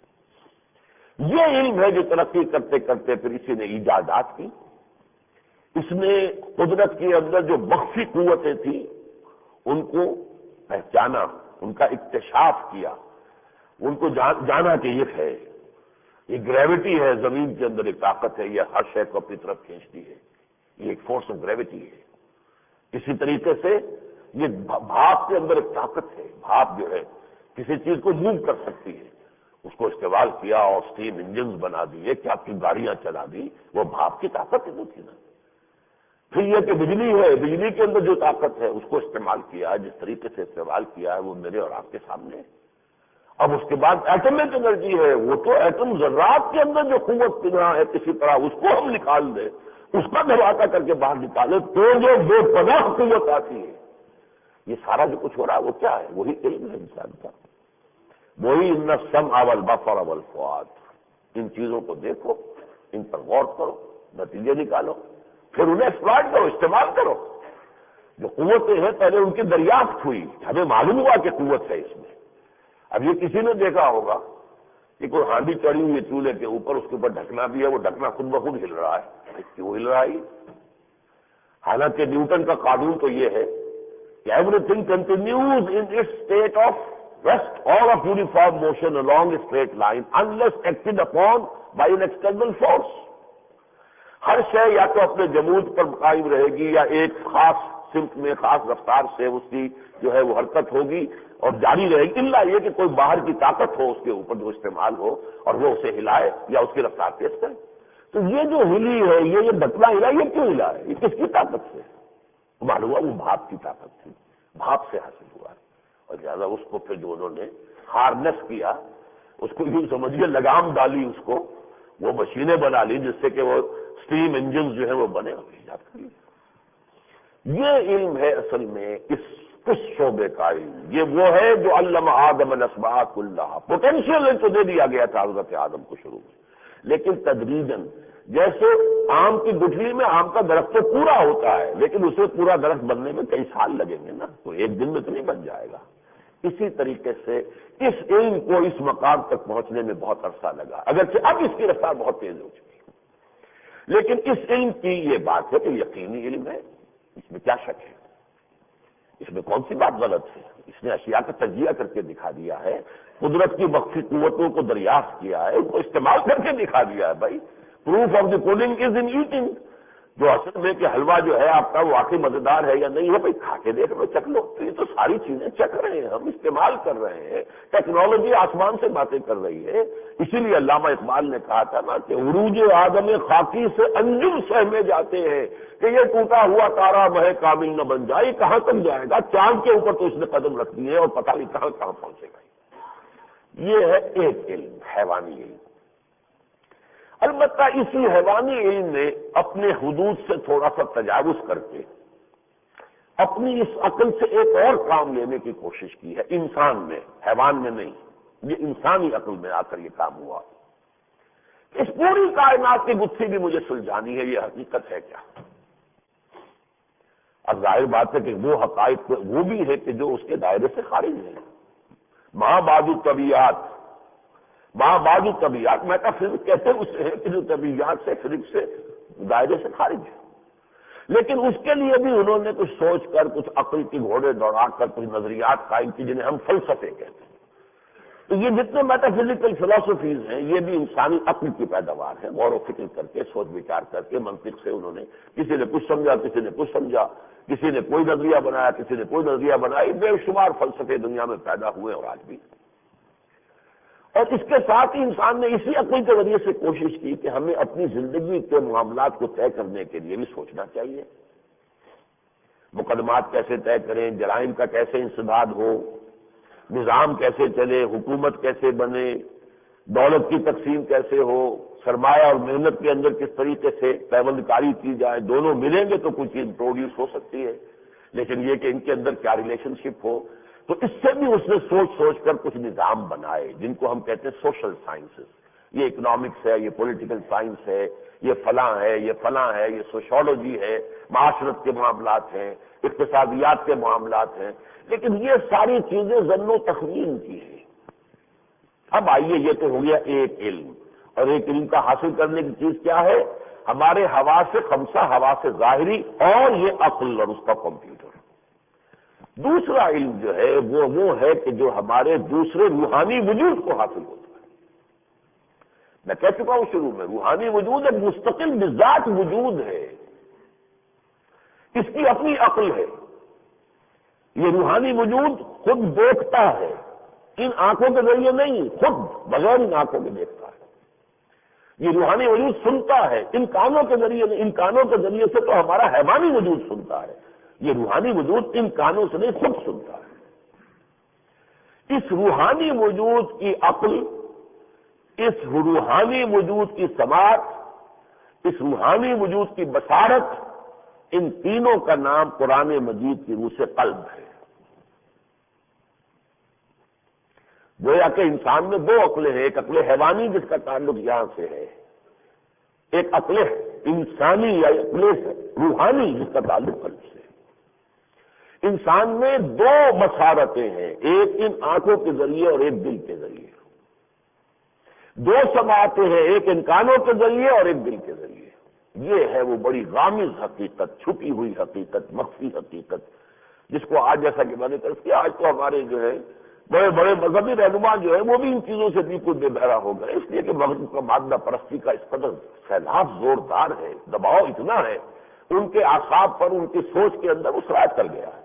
یہ علم ہے جو ترقی کرتے کرتے پھر اسی نے ایجادات کی، اس نے قدرت کے اندر جو مخفی قوتیں تھیں ان کو پہچانا، ان کا اکتشاف کیا، ان کو جانا کہ یہ ہے، یہ گریوٹی ہے، زمین کے اندر ایک طاقت ہے، یہ ہر شے کو اپنی طرف کھینچتی ہے، یہ ایک فورس آف گریوٹی ہے۔ اسی طریقے سے یہ بھاپ کے اندر ایک طاقت ہے، بھاپ جو ہے کسی چیز کو موو کر سکتی ہے، اس کو استعمال کیا اور اسٹیم انجنز بنا دیے، کیا آپ کی گاڑیاں چلا دی، وہ بھاپ کی طاقت ہے وہ تھی نا۔ پھر یہ کہ بجلی ہے، بجلی کے اندر جو طاقت ہے اس کو استعمال کیا، جس طریقے سے استعمال کیا ہے وہ میرے اور آپ کے سامنے ہے۔ اب اس کے بعد ایٹمک انرجی ہے، وہ تو ایٹم ذرات کے اندر جو قوت پنہا ہے کسی طرح اس کو ہم نکال دیں، اس کا دھماکہ کر کے باہر نکالے تو جو بے پناہ قوت آتی ہے۔ یہ سارا جو کچھ ہو رہا ہے وہ کیا ہے؟ وہی علم ہے انسان کا، وہی ان السمع والبصر والفؤاد۔ ان چیزوں کو دیکھو، ان پر غور کرو، نتیجے نکالو، پھر انہیں ایکسپلائٹ کرو، استعمال کرو۔ جو قوتیں ہیں پہلے ان کی دریافت ہوئی، ہمیں معلوم ہوا کہ قوت ہے اس میں۔ اب یہ کسی نے دیکھا ہوگا کہ کوئی ہانڈی چڑھی ہوئی ہے چولہے کے اوپر، اس کے اوپر ڈھکنا بھی ہے، وہ ڈھکنا خود بخود ہل رہا ہے، کیوں ہل رہا ہے؟ حالانکہ نیوٹن کا قانون تو یہ ہے کہ everything continues in its state of rest اور of uniform motion along a straight line unless acted upon by an external force۔ ہر شے یا تو اپنے جمود پر قائم رہے گی یا ایک خاص سمت میں خاص رفتار سے اس کی جو ہے وہ حرکت ہوگی اور جاری رہے گی، الا یہ کہ کوئی باہر کی طاقت ہو اس کے اوپر جو استعمال ہو اور وہ اسے ہلائے یا اس کی رفتار تیز کرے۔ تو یہ جو ہلی ہے، یہ ڈھکنا ہلا، یہ کیوں ہلا ہے؟ یہ کس کی طاقت سے؟ معلوم ہوا وہ بھاپ کی طاقت تھی، بھاپ سے حاصل ہوا ہے، اور لہٰذا اس کو پھر جو انہوں نے ہارنس کیا، اس کو یوں سمجھیے لگام ڈالی، اس کو وہ مشینیں بنا لی جس سے کہ وہ اسٹیم انجنز جو ہے وہ بنے اور ایجاد کر لیے۔ یہ علم ہے اصل میں اس شعبے کا علم، یہ وہ ہے جو علم آدم الاسماء کلھا، پوٹینشیل تو دے دیا گیا تھا حضرت آدم کو شروع میں، لیکن تدریجاً جیسے آم کی گٹھلی میں آم کا درخت تو پورا ہوتا ہے لیکن اسے پورا درخت بننے میں کئی سال لگیں گے نا، تو ایک دن میں تو نہیں بن جائے گا۔ اسی طریقے سے اس علم کو اس مقام تک پہنچنے میں بہت عرصہ لگا، اگرچہ اب اس کی رفتار بہت تیز ہو چکی ہے، لیکن اس علم کی یہ بات ہے کہ یقینی علم ہے، اس میں کیا شک ہے، اس میں کون سی بات غلط ہے؟ اس نے اشیاء کا تجزیہ کر کے دکھا دیا ہے، قدرت کی مخفی قوتوں کو دریافت کیا ہے، ان کو استعمال کر کے دکھا دیا ہے۔ بھائی proof of the pudding is in eating, جو اصل میں کہ حلوہ جو ہے آپ کا واقعی مزیدار ہے یا نہیں ہے، بھائی کھا کے دیکھ لو، چکھ لو۔ تو یہ تو ساری چیزیں چکھ رہے ہیں، ہم استعمال کر رہے ہیں، ٹیکنالوجی آسمان سے باتیں کر رہی ہے۔ اسی لیے علامہ اقبال نے کہا تھا نا کہ عروج آدم خاکی سے انجم سہمے جاتے ہیں کہ یہ ٹوٹا ہوا تارا مہ کامل نہ بن جائے، کہاں تک جائے گا؟ چاند کے اوپر تو اس نے قدم رکھ دی ہے اور پتہ نہیں کہاں کہاں پہنچے گا۔ یہ ہے ایک علم، حیوانی علم۔ البتہ اسی حیوانی علم نے اپنے حدود سے تھوڑا سا تجاوز کر کے اپنی اس عقل سے ایک اور کام لینے کی کوشش کی ہے، انسان میں، حیوان میں نہیں، یہ انسانی عقل میں آ کر یہ کام ہوا۔ اس پوری کائنات کی گتھی بھی مجھے سلجھانی ہے، یہ حقیقت ہے کیا؟ اب ظاہر بات ہے کہ وہ حقائق وہ بھی ہے کہ جو اس کے دائرے سے خارج ہے۔ ماں بعد طبیعت، ماں بعد طبیعت میٹا فزکس کہتے اسے ہیں کہ جو طبیعت سے، فزکس سے، دائرے سے خارج ہے۔ لیکن اس کے لیے بھی انہوں نے کچھ سوچ کر، کچھ عقل کی گھوڑے دوڑا کر کچھ نظریات قائم کی جنہیں ہم فلسفے کہتے ہیں۔ تو یہ جتنے میٹا فزیکل فلاسفیز ہیں یہ بھی انسانی عقل کی پیداوار ہے، غور و فکر کر کے، سوچ وچار کر کے، منطق سے انہوں نے، کسی نے کچھ سمجھا، کسی نے کچھ سمجھا، کسی نے کوئی نظریہ بنایا، کسی نے کوئی نظریہ بنائی، بے شمار فلسفے دنیا میں پیدا ہوئے اور آج بھی۔ اور اس کے ساتھ ہی انسان نے اسی عقل کے ذریعے سے کوشش کی کہ ہمیں اپنی زندگی کے معاملات کو طے کرنے کے لیے بھی سوچنا چاہیے۔ مقدمات کیسے طے کریں، جرائم کا کیسے انسداد ہو، نظام کیسے چلے، حکومت کیسے بنے، دولت کی تقسیم کیسے ہو، سرمایہ اور محنت کے اندر کس طریقے سے پیوند کاری کی جائے، دونوں ملیں گے تو کوئی چیز پروڈیوس ہو سکتی ہے، لیکن یہ کہ ان کے اندر کیا ریلیشن شپ ہو۔ تو اس سے بھی اس نے سوچ کر کچھ نظام بنائے جن کو ہم کہتے ہیں سوشل سائنسز۔ یہ اکنامکس ہے، یہ پولیٹیکل سائنس ہے، یہ فلاں ہے، یہ فلاں ہے، یہ سوشولوجی ہے، معاشرت کے معاملات ہیں، اقتصادیات کے معاملات ہیں۔ لیکن یہ ساری چیزیں ظن و تخمین کی ہیں۔ اب آئیے، یہ تو ہو گیا ایک علم، اور ایک علم کا حاصل کرنے کی چیز کیا ہے؟ ہمارے حواس خمسہ، حواس ظاہری اور یہ عقل اور اس کا کمپیوٹر۔ دوسرا علم جو ہے وہ ہے کہ جو ہمارے دوسرے روحانی وجود کو حاصل ہوتا ہے۔ میں کہہ چکا ہوں شروع میں، روحانی وجود ایک مستقل بذات وجود ہے، اس کی اپنی عقل ہے۔ یہ روحانی وجود خود دیکھتا ہے، ان آنکھوں کے ذریعے نہیں، خود بغیر ان آنکھوں کے دیکھتا ہے۔ یہ روحانی وجود سنتا ہے، ان کانوں کے ذریعے نہیں، ان کانوں کے ذریعے سے تو ہمارا حیوانی وجود سنتا ہے، یہ روحانی وجود ان کانوں سے نہیں خود سنتا ہے۔ اس روحانی وجود کی عقل، اس روحانی وجود کی سماعت، اس روحانی وجود کی بصارت، ان تینوں کا نام قرآن مجید کی روح سے قلب ہے۔ گویا کہ انسان میں دو عقلیں ہیں، ایک عقل حیوانی جس کا تعلق یہاں سے ہے، ایک عقل انسانی یا عقل روحانی جس کا تعلق قلب سے ہے۔ انسان میں دو بصارتیں ہیں، ایک ان آنکھوں کے ذریعے اور ایک دل کے ذریعے۔ دو سماعتیں ہیں، ایک ان کانوں کے ذریعے اور ایک دل کے ذریعے۔ یہ ہے وہ بڑی غامض حقیقت، چھپی ہوئی حقیقت، مخفی حقیقت، جس کو آج جیسا کہ میں نے عرض کیا، آج تو ہمارے جو ہے بڑے بڑے مذہبی رہنما جو ہے وہ بھی ان چیزوں سے بالکل بے بہرا ہو گئے، اس لیے کہ مغرب کا مادہ پرستی کا اس قدر سیلاب زوردار ہے، دباؤ اتنا ہے، ان کے اعصاب پر، ان کی سوچ کے اندر وہ سرایت کر گیا ہے۔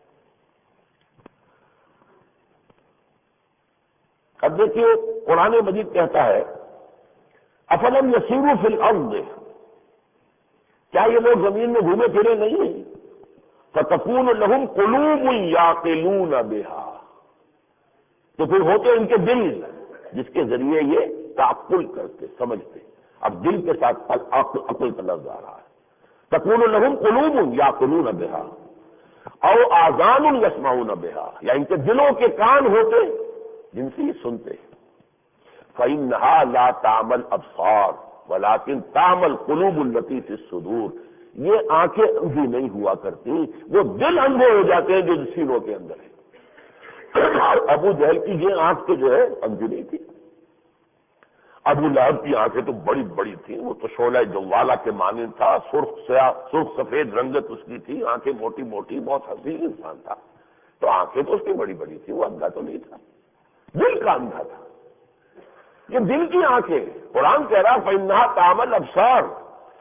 اب دیکھیے قرآن مجید کہتا ہے افلم یسیروا فی الارض، کیا یہ لوگ زمین میں گھومے پھرے نہیں ہیں؟ فتکون لہم قلوب یعقلون بہا، تو پھر ہوتے ان کے دل جس کے ذریعے یہ تعقل کرتے، سمجھتے۔ اب دل کے ساتھ عقل کا لفظ آ رہا ہے۔ تکون لہم قلوب یعقلون بہا او آذان یسمعون بہا، یا ان کے دلوں کے کان ہوتے جن سے یہ سنتے۔ فإنها لا تعمى الأبصار ولكن تعمى القلوب التي في الصدور، یہ آنکھیں اندھی نہیں ہوا کرتی، وہ دل اندھے ہو جاتے ہیں جو سینوں کے اندر ہے۔ ابو جہل کی یہ آنکھ تو جو ہے اندھی نہیں تھی، ابو لہب کی آنکھیں تو بڑی بڑی تھیں، وہ تو شعلہ جوالا کے مانند تھا، سرخ سفید رنگت اس کی تھی، آنکھیں موٹی موٹی، بہت حسین انسان تھا، تو آنکھیں تو اس کی بڑی بڑی تھی، وہ اندھا تو نہیں تھا، دل کا اندھا تھا۔ یہ دل کی آنکھیں، قرآن کہہ رہا فإنها تعمى الأبصار،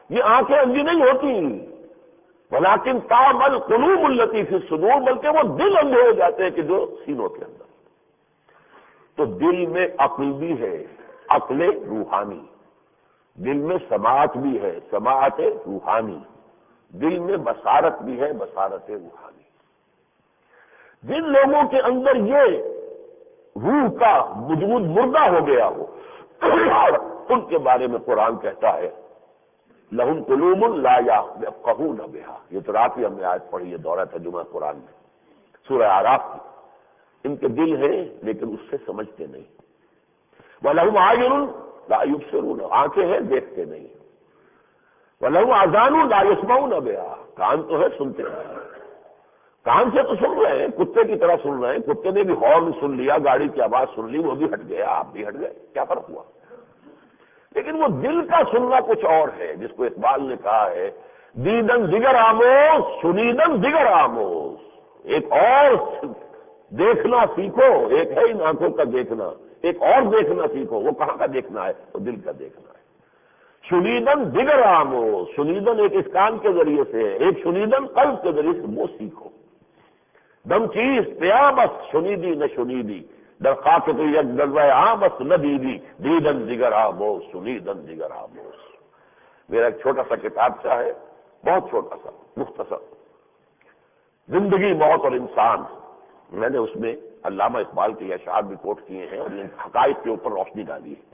یہ آنکھیں اندھی نہیں ہوتی، ولیکن تعمل قلوب التی فی الصدور، بلکہ وہ دل اندھے ہو جاتے ہیں کہ جو سینوں کے اندر۔ تو دل میں عقل بھی ہے، عقل روحانی، دل میں سماعت بھی ہے، سماعت روحانی، دل میں بصارت بھی ہے، بصارت روحانی۔ جن لوگوں کے اندر یہ روح کا وجود مردہ ہو گیا ہو ان کے بارے میں قرآن کہتا ہے لہم قلوب لا یفقہون بہا۔ یہ تو رات ہی ہم نے آیت پڑھی ہے دورہ ترجمہ قرآن میں سورہ اعراف کی۔ ان کے دل ہیں لیکن اس سے سمجھتے نہیں۔ وَلَهُمْ أَعْيُنٌ لَا يُبْصِرُونَ، آنکھیں ہیں دیکھتے نہیں۔ وَلَهُمْ آذَانٌ لَا يَسْمَعُونَ بِهَا، کان تو ہے سنتے ہیں، کان سے تو سن رہے ہیں، کتے کی طرح سن رہے ہیں، کتے نے بھی ہارن سن لیا، گاڑی کی آواز سن لی، وہ بھی ہٹ گیا، آپ بھی ہٹ گئے، کیا فرق ہوا؟ لیکن وہ دل کا سننا کچھ اور ہے، جس کو اقبال نے کہا ہے دیدن دیگر آموز سنیدن دیگر آموز، ایک اور دیکھنا سیکھو، ایک ہے ان آنکھوں کا دیکھنا، ایک اور دیکھنا سیکھو، وہ کہاں کا دیکھنا ہے؟ وہ دل کا دیکھنا ہے۔ شنیدن دیگر آموز، شنیدن ایک اس کان کے ذریعے سے ہے، ایک شنیدن قلب کے ذریعے سے، وہ سیکھو۔ دم چیز پیامت شنیدی نہ شنیدی، در خاک تو یک جلوہ آمد نہ دیدی، دیدن دیگر آموز سنیدن دیگر آموز۔ میرا ایک چھوٹا سا کتابچہ ہے، بہت چھوٹا سا، مختصر، زندگی موت اور انسان، میں نے اس میں علامہ اقبال کے اشعار بھی کوٹ کیے ہیں اور ان حقائق کے اوپر روشنی ڈالی ہے۔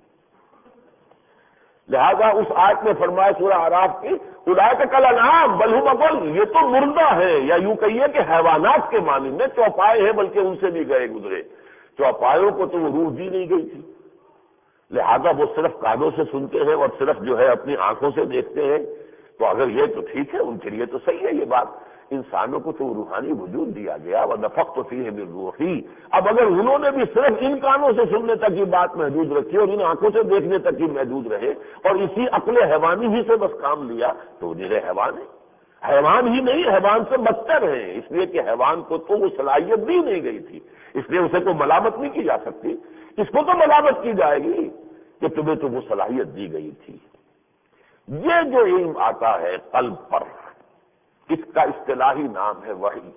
لہذا اس آیت میں فرمایا سورہ اعراف کی اولئک کالانعام بل ھم اضل، یہ تو مردہ ہے، یا یوں کہیے کہ حیوانات کے معنی میں چوپائے ہیں، بلکہ ان سے بھی گئے گزرے۔ چوپایوں کو تو وہ روح دی نہیں گئی تھی، لہذا وہ صرف کانوں سے سنتے ہیں اور صرف جو ہے اپنی آنکھوں سے دیکھتے ہیں۔ تو اگر یہ تو ٹھیک ہے، ان کے لیے تو صحیح ہے یہ بات، انسانوں کو تو روحانی وجود دیا گیا، وَنَفَخْتُ فِيهِ مِن رُوحِي۔ اب اگر انہوں نے بھی صرف ان کانوں سے سننے تک یہ بات محدود رکھی اور ان آنکھوں سے دیکھنے تک ہی محدود رہے اور اسی عقل حیوانی ہی سے بس کام لیا، تو یہ حیوان ہے، حیوان ہی نہیں، حیوان سے بدتر ہیں، اس لیے کہ حیوان کو تو وہ صلاحیت دی نہیں گئی تھی، اس لیے اسے کوئی ملامت نہیں کی جا سکتی۔ اس کو تو ملامت کی جائے گی کہ تمہیں تو وہ صلاحیت دی گئی تھی۔ یہ جو علم آتا ہے قلب پر، اس کا اصطلاحی نام ہے وحی،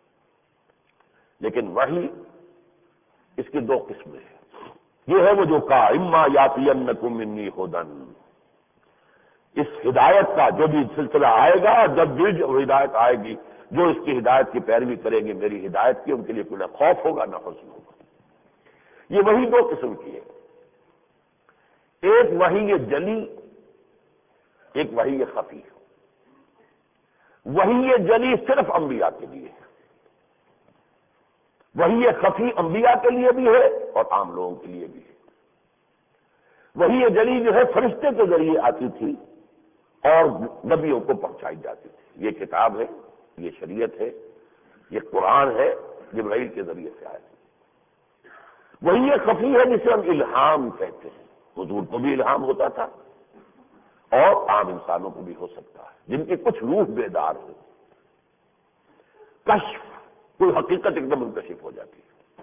لیکن وحی اس کی دو قسمیں ہیں۔ یہ ہے وہ جو کہا اما یاتینکم منی ھدی، اس ہدایت کا جو بھی سلسلہ آئے گا، جب بھی جو ہدایت آئے گی، جو اس کی ہدایت کی پیروی کریں گے میری ہدایت کی، ان کے لیے کوئی نہ خوف ہوگا نہ حزن ہوگا۔ یہ وحی دو قسم کی ہے، ایک وحی جلی، ایک وحی خفی۔ وحی جلی صرف انبیاء کے لیے ہے، وحی خفی انبیاء کے لیے بھی ہے اور عام لوگوں کے لیے بھی ہے۔ وحی جلی جو ہے فرشتے کے ذریعے آتی تھی اور نبیوں کو پہنچائی جاتی تھی، یہ کتاب ہے، یہ شریعت ہے، یہ قرآن ہے، جبرائیل کے ذریعے سے آیا۔ وحی خفی ہے جسے ہم الہام کہتے ہیں، حضور کو بھی الہام ہوتا تھا اور عام انسانوں کو بھی ہو سکتا ہے، جن کی کچھ روح بیدار ہو، کشف، کوئی حقیقت ایک دم منکشف ہو جاتی ہے۔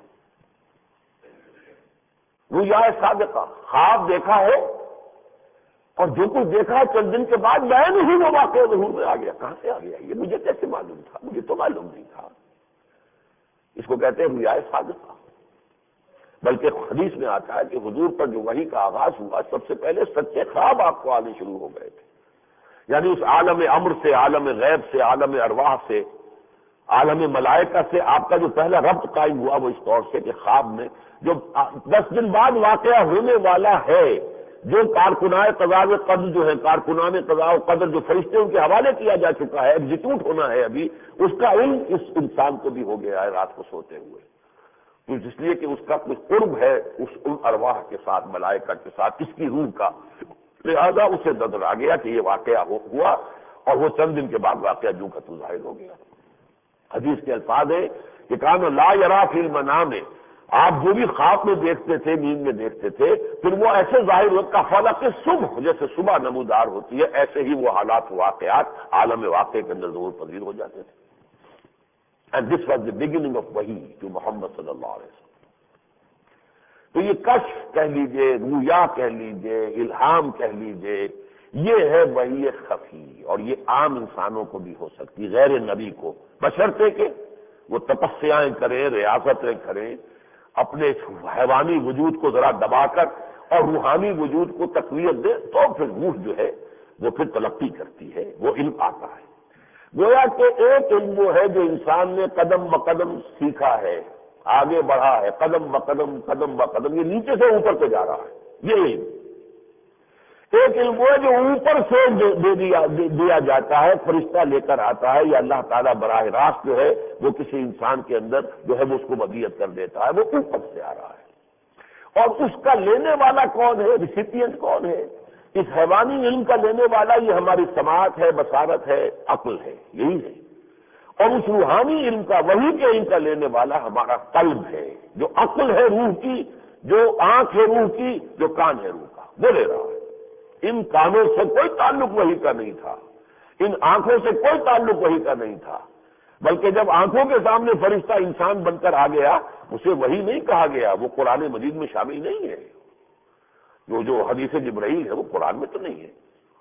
رؤیا صادقہ، خواب دیکھا ہے اور جو کچھ دیکھا ہے چند دن کے بعد میں نہیں وہ واقعہ ظہور میں آ گیا، کہاں سے آ گیا یہ مجھے کیسے معلوم تھا، مجھے تو معلوم نہیں تھا۔ اس کو کہتے ہیں رؤیا صادقہ۔ بلکہ حدیث میں آتا ہے کہ حضور پر جو وحی کا آغاز ہوا، سب سے پہلے سچے خواب آپ کو آنے شروع ہو گئے تھے، یعنی اس عالم امر سے، عالم غیب سے، عالم ارواح سے، عالم ملائکہ سے آپ کا جو پہلا ربط قائم ہوا وہ اس طور سے کہ خواب میں جو 10 دن بعد واقعہ ہونے والا ہے، جو کارکنان قضاء و قدر جو ہے، کارکنان قضاء و قدر جو فرشتے ان کے حوالے کیا جا چکا ہے، ایگزیکیوٹ ہونا ہے ابھی، اس کا علم اس انسان کو بھی ہو گیا ہے رات کو سوتے ہوئے، اس لیے کہ اس کا کچھ قرب ہے اس ان ارواح کے ساتھ، ملائکہ کے ساتھ، اس کی روح کا، لہذا اسے نظر آ گیا کہ یہ واقعہ ہوا اور وہ چند دن کے بعد واقعہ جو کا تو ظاہر ہو گیا۔ حدیث کے الفاظ ہے کہ کان لا یرا فی المنام، آپ جو بھی خواب میں دیکھتے تھے، نیند میں دیکھتے تھے، پھر وہ ایسے ظاہر ہو کا فلق صبح، جیسے صبح نمودار ہوتی ہے، ایسے ہی وہ حالات واقعات عالم واقع کے اندر ظہور پذیر ہو جاتے تھے۔ And this was the beginning of wahi to محمد صلی اللہ علیہ وسلم۔ تو یہ کشف کہہ لیجئے، رؤیا کہہ لیجئے، الہام کہہ لیجئے، یہ ہے وحی خفی، اور یہ عام انسانوں کو بھی ہو سکتی، غیر نبی کو، بشرطے کہ وہ تپسیاں کریں، ریاستیں کریں، اپنے حیوانی وجود کو ذرا دبا کر اور روحانی وجود کو تقویت دے، تو پھر روح جو ہے وہ پھر تلقی کرتی ہے، وہ علم آتا ہے۔ گویا کہ ایک علم وہ ہے جو انسان نے قدم بقدم سیکھا ہے، آگے بڑھا ہے، قدم بقدم قدم بقدم، یہ نیچے سے اوپر کو جا رہا ہے، یہ علم۔ ایک علم وہ ہے جو اوپر سے دیا جاتا ہے، فرشتہ لے کر آتا ہے، یا اللہ تعالیٰ براہ راست جو ہے وہ کسی انسان کے اندر جو ہے وہ اس کو ودیت کر دیتا ہے، وہ اوپر سے آ رہا ہے۔ اور اس کا لینے والا کون ہے، ریسیپینٹ کون ہے؟ اس حیوانی علم کا لینے والا یہ ہماری سماعت ہے، بصارت ہے، عقل ہے، یہی ہے۔ اور اس روحانی علم کا، وہی کے علم کا لینے والا ہمارا قلب ہے، جو عقل ہے روح کی، جو آنکھ ہے روح کی، جو کان ہے روح کا، وہ لے رہا ہے۔ ان کانوں سے کوئی تعلق وہی کا نہیں تھا، ان آنکھوں سے کوئی تعلق وہی کا نہیں تھا، بلکہ جب آنکھوں کے سامنے فرشتہ انسان بن کر آ گیا، اسے وہی نہیں کہا گیا، وہ قرآن مجید میں شامل نہیں ہے۔ جو حدیث جبرائیل ہے وہ قرآن میں تو نہیں ہے،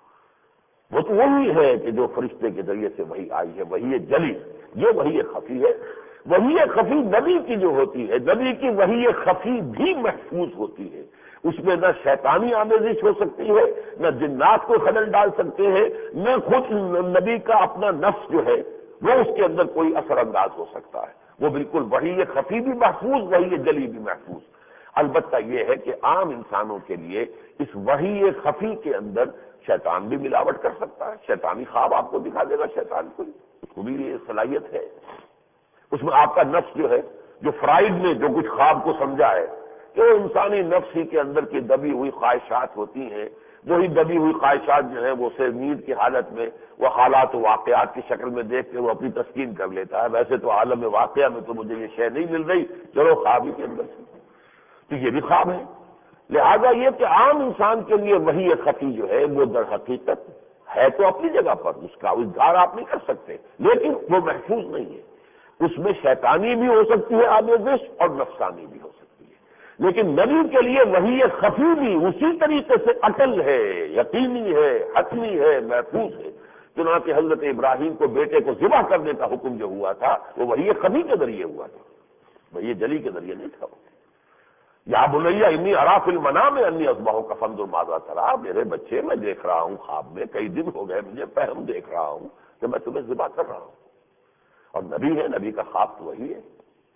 وہ تو وہی ہے کہ جو فرشتے کے ذریعے سے وہی آئی ہے، وہی جلی، یہ وہی خفی ہے۔ وہی خفی نبی کی جو ہوتی ہے، نبی کی وہی خفی بھی محفوظ ہوتی ہے، اس میں نہ شیطانی آمیزش ہو سکتی ہے، نہ جنات کو خلل ڈال سکتے ہیں، نہ خود نبی کا اپنا نفس جو ہے وہ اس کے اندر کوئی اثر انداز ہو سکتا ہے۔ وہ بالکل وہی خفی بھی محفوظ، وہی جلی بھی محفوظ۔ البتہ یہ ہے کہ عام انسانوں کے لیے اس وحی خفی کے اندر شیطان بھی ملاوٹ کر سکتا ہے، شیطانی خواب آپ کو دکھا دے گا، شیطان کو اس کو بھی یہ صلاحیت ہے۔ اس میں آپ کا نفس جو ہے، جو فرائڈ نے جو کچھ خواب کو سمجھا ہے کہ وہ انسانی نفس ہی کے اندر کی دبی ہوئی خواہشات ہوتی ہیں، وہی دبی ہوئی خواہشات جو ہے وہ اسے نیند کی حالت میں وہ حالات و واقعات کی شکل میں دیکھ کے وہ اپنی تسکین کر لیتا ہے، ویسے تو عالم واقعہ میں تو مجھے یہ شے نہیں مل رہی، چلو خواب ہی کے اندر سے، تو یہ بھی خواب ہے۔ لہذا یہ کہ عام انسان کے لیے وہی خفی جو ہے وہ در حقیقت ہے تو اپنی جگہ پر، اس کا اظہار آپ نہیں کر سکتے، لیکن وہ محفوظ نہیں ہے، اس میں شیطانی بھی ہو سکتی ہے آمیزش اور نفسانی بھی ہو سکتی ہے، لیکن نبی کے لیے وہی خفی بھی اسی طریقے سے اٹل ہے، یقینی ہے، حتمی ہے، محفوظ ہے۔ چنانچہ حضرت ابراہیم کو بیٹے کو ذبح کرنے کا حکم جو ہوا تھا وہ وہی خفی کے ذریعے ہوا تھا، وہی جلی کے ذریعے نہیں تھا۔ یا بنیا انی ارا فی المنام انی اذبحک فانظر ماذا تری، میرے بچے میں دیکھ رہا ہوں خواب میں، کئی دن ہو گئے مجھے پہم دیکھ رہا ہوں کہ میں تمہیں ذبح کر رہا ہوں، اور نبی ہے، نبی کا خواب تو وہی ہے۔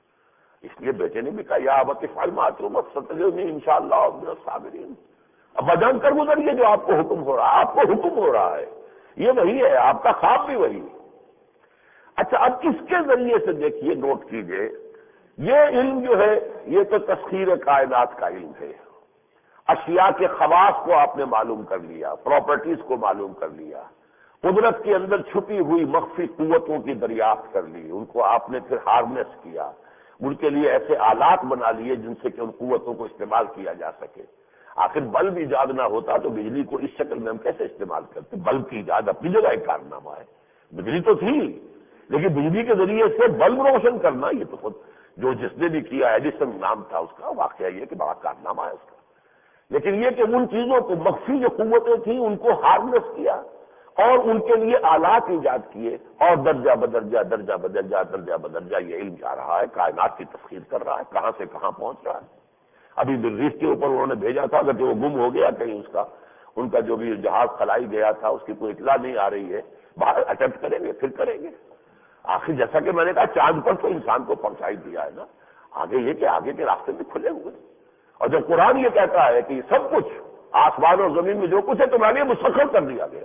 اس لیے بیٹے نے بھی کہا یا ابت افعل ما تؤمر ستجدنی انشاءاللہ من الصابرین، اب بدن کر گزریے جو آپ کو حکم ہو رہا ہے، آپ کو حکم ہو رہا ہے، یہ وہی ہے، آپ کا خواب بھی وہی ہے۔ اچھا اب اس کے ذریعے سے دیکھیے، نوٹ کیجئے، یہ علم جو ہے یہ تو تسخیر کائنات کا علم ہے، اشیاء کے خواص کو آپ نے معلوم کر لیا، پراپرٹیز کو معلوم کر لیا، قدرت کے اندر چھپی ہوئی مخفی قوتوں کی دریافت کر لی، ان کو آپ نے پھر ہارنس کیا، ان کے لیے ایسے آلات بنا لیے جن سے کہ ان قوتوں کو استعمال کیا جا سکے۔ آخر بلب ایجاد نہ ہوتا تو بجلی کو اس شکل میں ہم کیسے استعمال کرتے؟ بلب کی ایجاد اپنی جگہ ایک کارنامہ ہے، بجلی تو تھی لیکن بجلی کے ذریعے سے بلب روشن کرنا یہ تو خود جو جس نے بھی کیا، ایڈیسن نام تھا اس کا، واقعہ یہ کہ بڑا کارنامہ ہے اس کا، لیکن یہ کہ ان چیزوں کو مخفی جو قوتیں تھیں ان کو ہارنس کیا اور ان کے لیے آلات ایجاد کیے، اور درجہ بدرجہ درجہ بدرجہ درجہ بدرجہ یہ علم جا رہا ہے، کائنات کی تسخیر کر رہا ہے، کہاں سے کہاں پہنچ رہا ہے۔ ابھی مریخ کے اوپر انہوں نے بھیجا تھا، اگر وہ گم ہو گیا کہیں، اس کا ان کا جو بھی جہاز خلائی گیا تھا اس کی کوئی اطلاع نہیں آ رہی ہے، باہر اٹمپٹ کریں گے، پھر کریں گے۔ آخر جیسا کہ میں نے کہا چاند پر تو انسان کو پہنچائی دیا ہے نا، آگے یہ کہ آگے کے راستے بھی کھلے ہوئے، اور جب قرآن یہ کہتا ہے کہ یہ سب کچھ آسمان اور زمین میں جو کچھ ہے تمہارے لیے مسخر کر دیا گیا،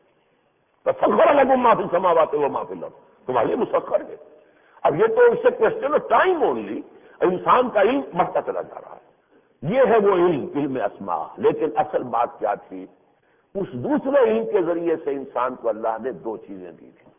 فسخر لکم ما فی السماوات و ما فی الارض، تمہارے لیے مسخر ہے۔ اب یہ تو اس سے کوشچن آف ٹائم اونلی، انسان کا علم بڑھتا چلا جا رہا ہے، یہ ہے وہ علم اسماء۔ لیکن اصل بات کیا تھی؟ اس دوسرے علم کے ذریعے سے انسان کو اللہ نے دو چیزیں دی تھی،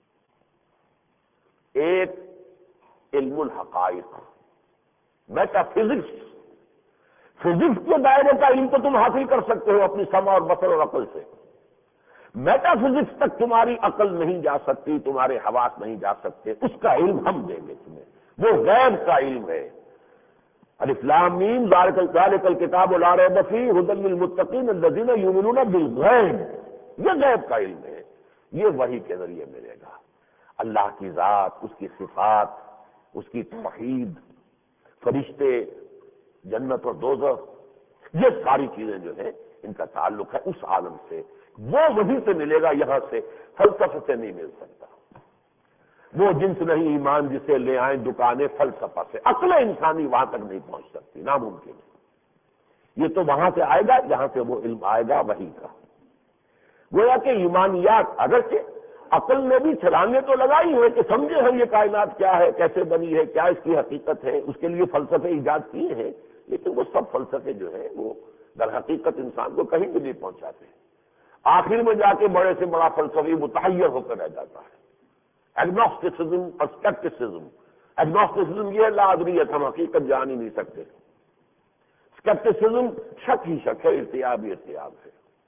ایک علم الحقائق، میٹا فزکس، فزکس کے دائرے کا علم تو تم حاصل کر سکتے ہو اپنی سمع اور بصر اور عقل سے، میٹا فزکس تک تمہاری عقل نہیں جا سکتی، تمہارے حواس نہیں جا سکتے، اس کا علم ہم دیں گے تمہیں، وہ غیب کا علم ہے۔ الف لام میم ذالک الکتاب لا ریب فیہ ھدی للمتقین الذین یؤمنون بالغیب، یہ غیب کا علم ہے، یہ وحی کے ذریعے ملے گا۔ اللہ کی ذات، اس کی صفات، اس کی توحید، فرشتے، جنت اور دوزخ، یہ ساری چیزیں جو ہیں ان کا تعلق ہے اس عالم سے، وہ وحی سے ملے گا، یہاں سے فلسفے سے نہیں مل سکتا۔ وہ جنس نہیں ایمان جسے لے آئیں دکانیں فلسفہ سے، عقل انسانی وہاں تک نہیں پہنچ سکتی، ناممکن ہے۔ یہ تو وہاں سے آئے گا جہاں سے وہ علم آئے گا وحی کا۔ گویا کہ ایمانیات اگرچہ عقل نے بھی چھلانگیں تو لگائی ہیں کہ سمجھے ہم یہ کائنات کیا ہے، کیسے بنی ہے، کیا اس کی حقیقت ہے، اس کے لیے فلسفے ایجاد کیے ہیں، لیکن وہ سب فلسفے جو ہیں وہ در حقیقت انسان کو کہیں بھی نہیں پہنچاتے۔ آخر میں جا کے بڑے سے بڑا فلسفی متحیر ہو کر رہ جاتا ہے۔ ایگنوسٹسزم اور اسکیپٹسزم، ایگنوسٹسزم یہ لا ادریت، ہم حقیقت جان ہی نہیں سکتے۔ اسکیپٹسزم شک ہی شک ہے، ارتیاب ہی ارتیاب ہے۔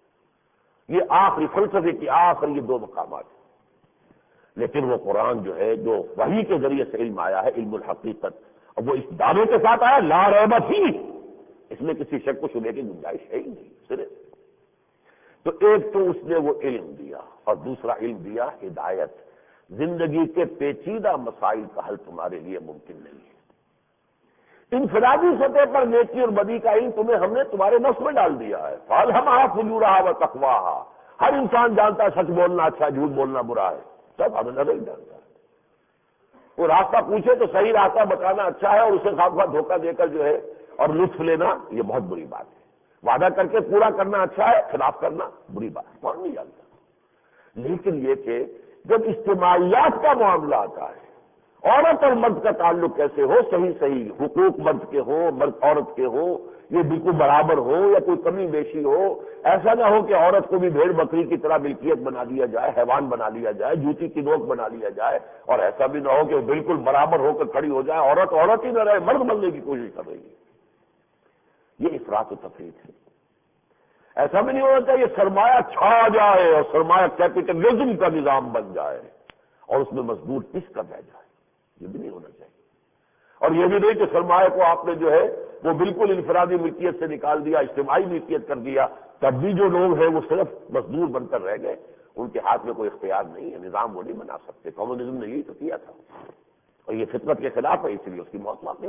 یہ آخری فلسفے کی آخری یہ دو مقامات ہیں۔ لیکن وہ قرآن جو ہے جو وحی کے ذریعے سے علم آیا ہے، علم الحقیقت، اور وہ اس دعوے کے ساتھ آیا لا ریب فیہ، اس میں کسی شک و شبہے کی گنجائش ہے ہی نہیں صرف۔ تو ایک تو اس نے وہ علم دیا اور دوسرا علم دیا ہدایت۔ زندگی کے پیچیدہ مسائل کا حل تمہارے لیے ممکن نہیں ہے۔ انفرادی سطح پر نیکی اور بدی کا علم تمہیں ہم نے تمہارے نفس میں ڈال دیا ہے۔ فَأَلْهَمَهَا فُجُورَهَا وَتَقْوَاهَا، ہر انسان جانتا ہے سچ بولنا اچھا ہے، جھوٹ بولنا برا ہے، سب ہمیں نہیں جانتا ہے۔ وہ راستہ پوچھے تو صحیح راستہ بتانا اچھا ہے، اور اسے خواہ خواہ دھوکہ دے کر جو ہے اور لطف لینا یہ بہت بری بات ہے۔ وعدہ کر کے پورا کرنا اچھا ہے، خلاف کرنا بری بات ہے، کون نہیں جانتا۔ لیکن یہ کہ جب اجتماعیات کا معاملہ آتا ہے، عورت اور مرد کا تعلق کیسے ہو، صحیح صحیح حقوق مرد کے ہوں، مرد عورت کے ہوں، یہ بالکل برابر ہو یا کوئی کمی بیشی ہو، ایسا نہ ہو کہ عورت کو بھی بھیڑ بکری کی طرح ملکیت بنا دیا جائے، حیوان بنا لیا جائے، جوتی کی نوک بنا لیا جائے، اور ایسا بھی نہ ہو کہ وہ بالکل برابر ہو کر کھڑی ہو جائے، عورت عورت ہی نہ رہے، مرد بننے کی کوشش کر رہی ہے۔ یہ افراط و تفریط ہے۔ ایسا بھی نہیں ہونا چاہیے سرمایہ چھا جائے اور سرمایہ کیپٹلزم کا نظام بن جائے اور اس میں مزدور پس کر رہ جائے، یہ بھی نہیں ہونا چاہیے۔ اور یہ بھی نہیں کہ سرمایہ کو آپ نے جو ہے وہ بالکل انفرادی ملکیت سے نکال دیا، اجتماعی ملکیت کر دیا، تب بھی جو لوگ ہیں وہ صرف مزدور بن کر رہ گئے، ان کے ہاتھ میں کوئی اختیار نہیں ہے، نظام وہ نہیں بنا سکتے۔ کمیونزم نے یہی تو کیا تھا، اور یہ فطرت کے خلاف ہے، اس لیے اس کی موت واقع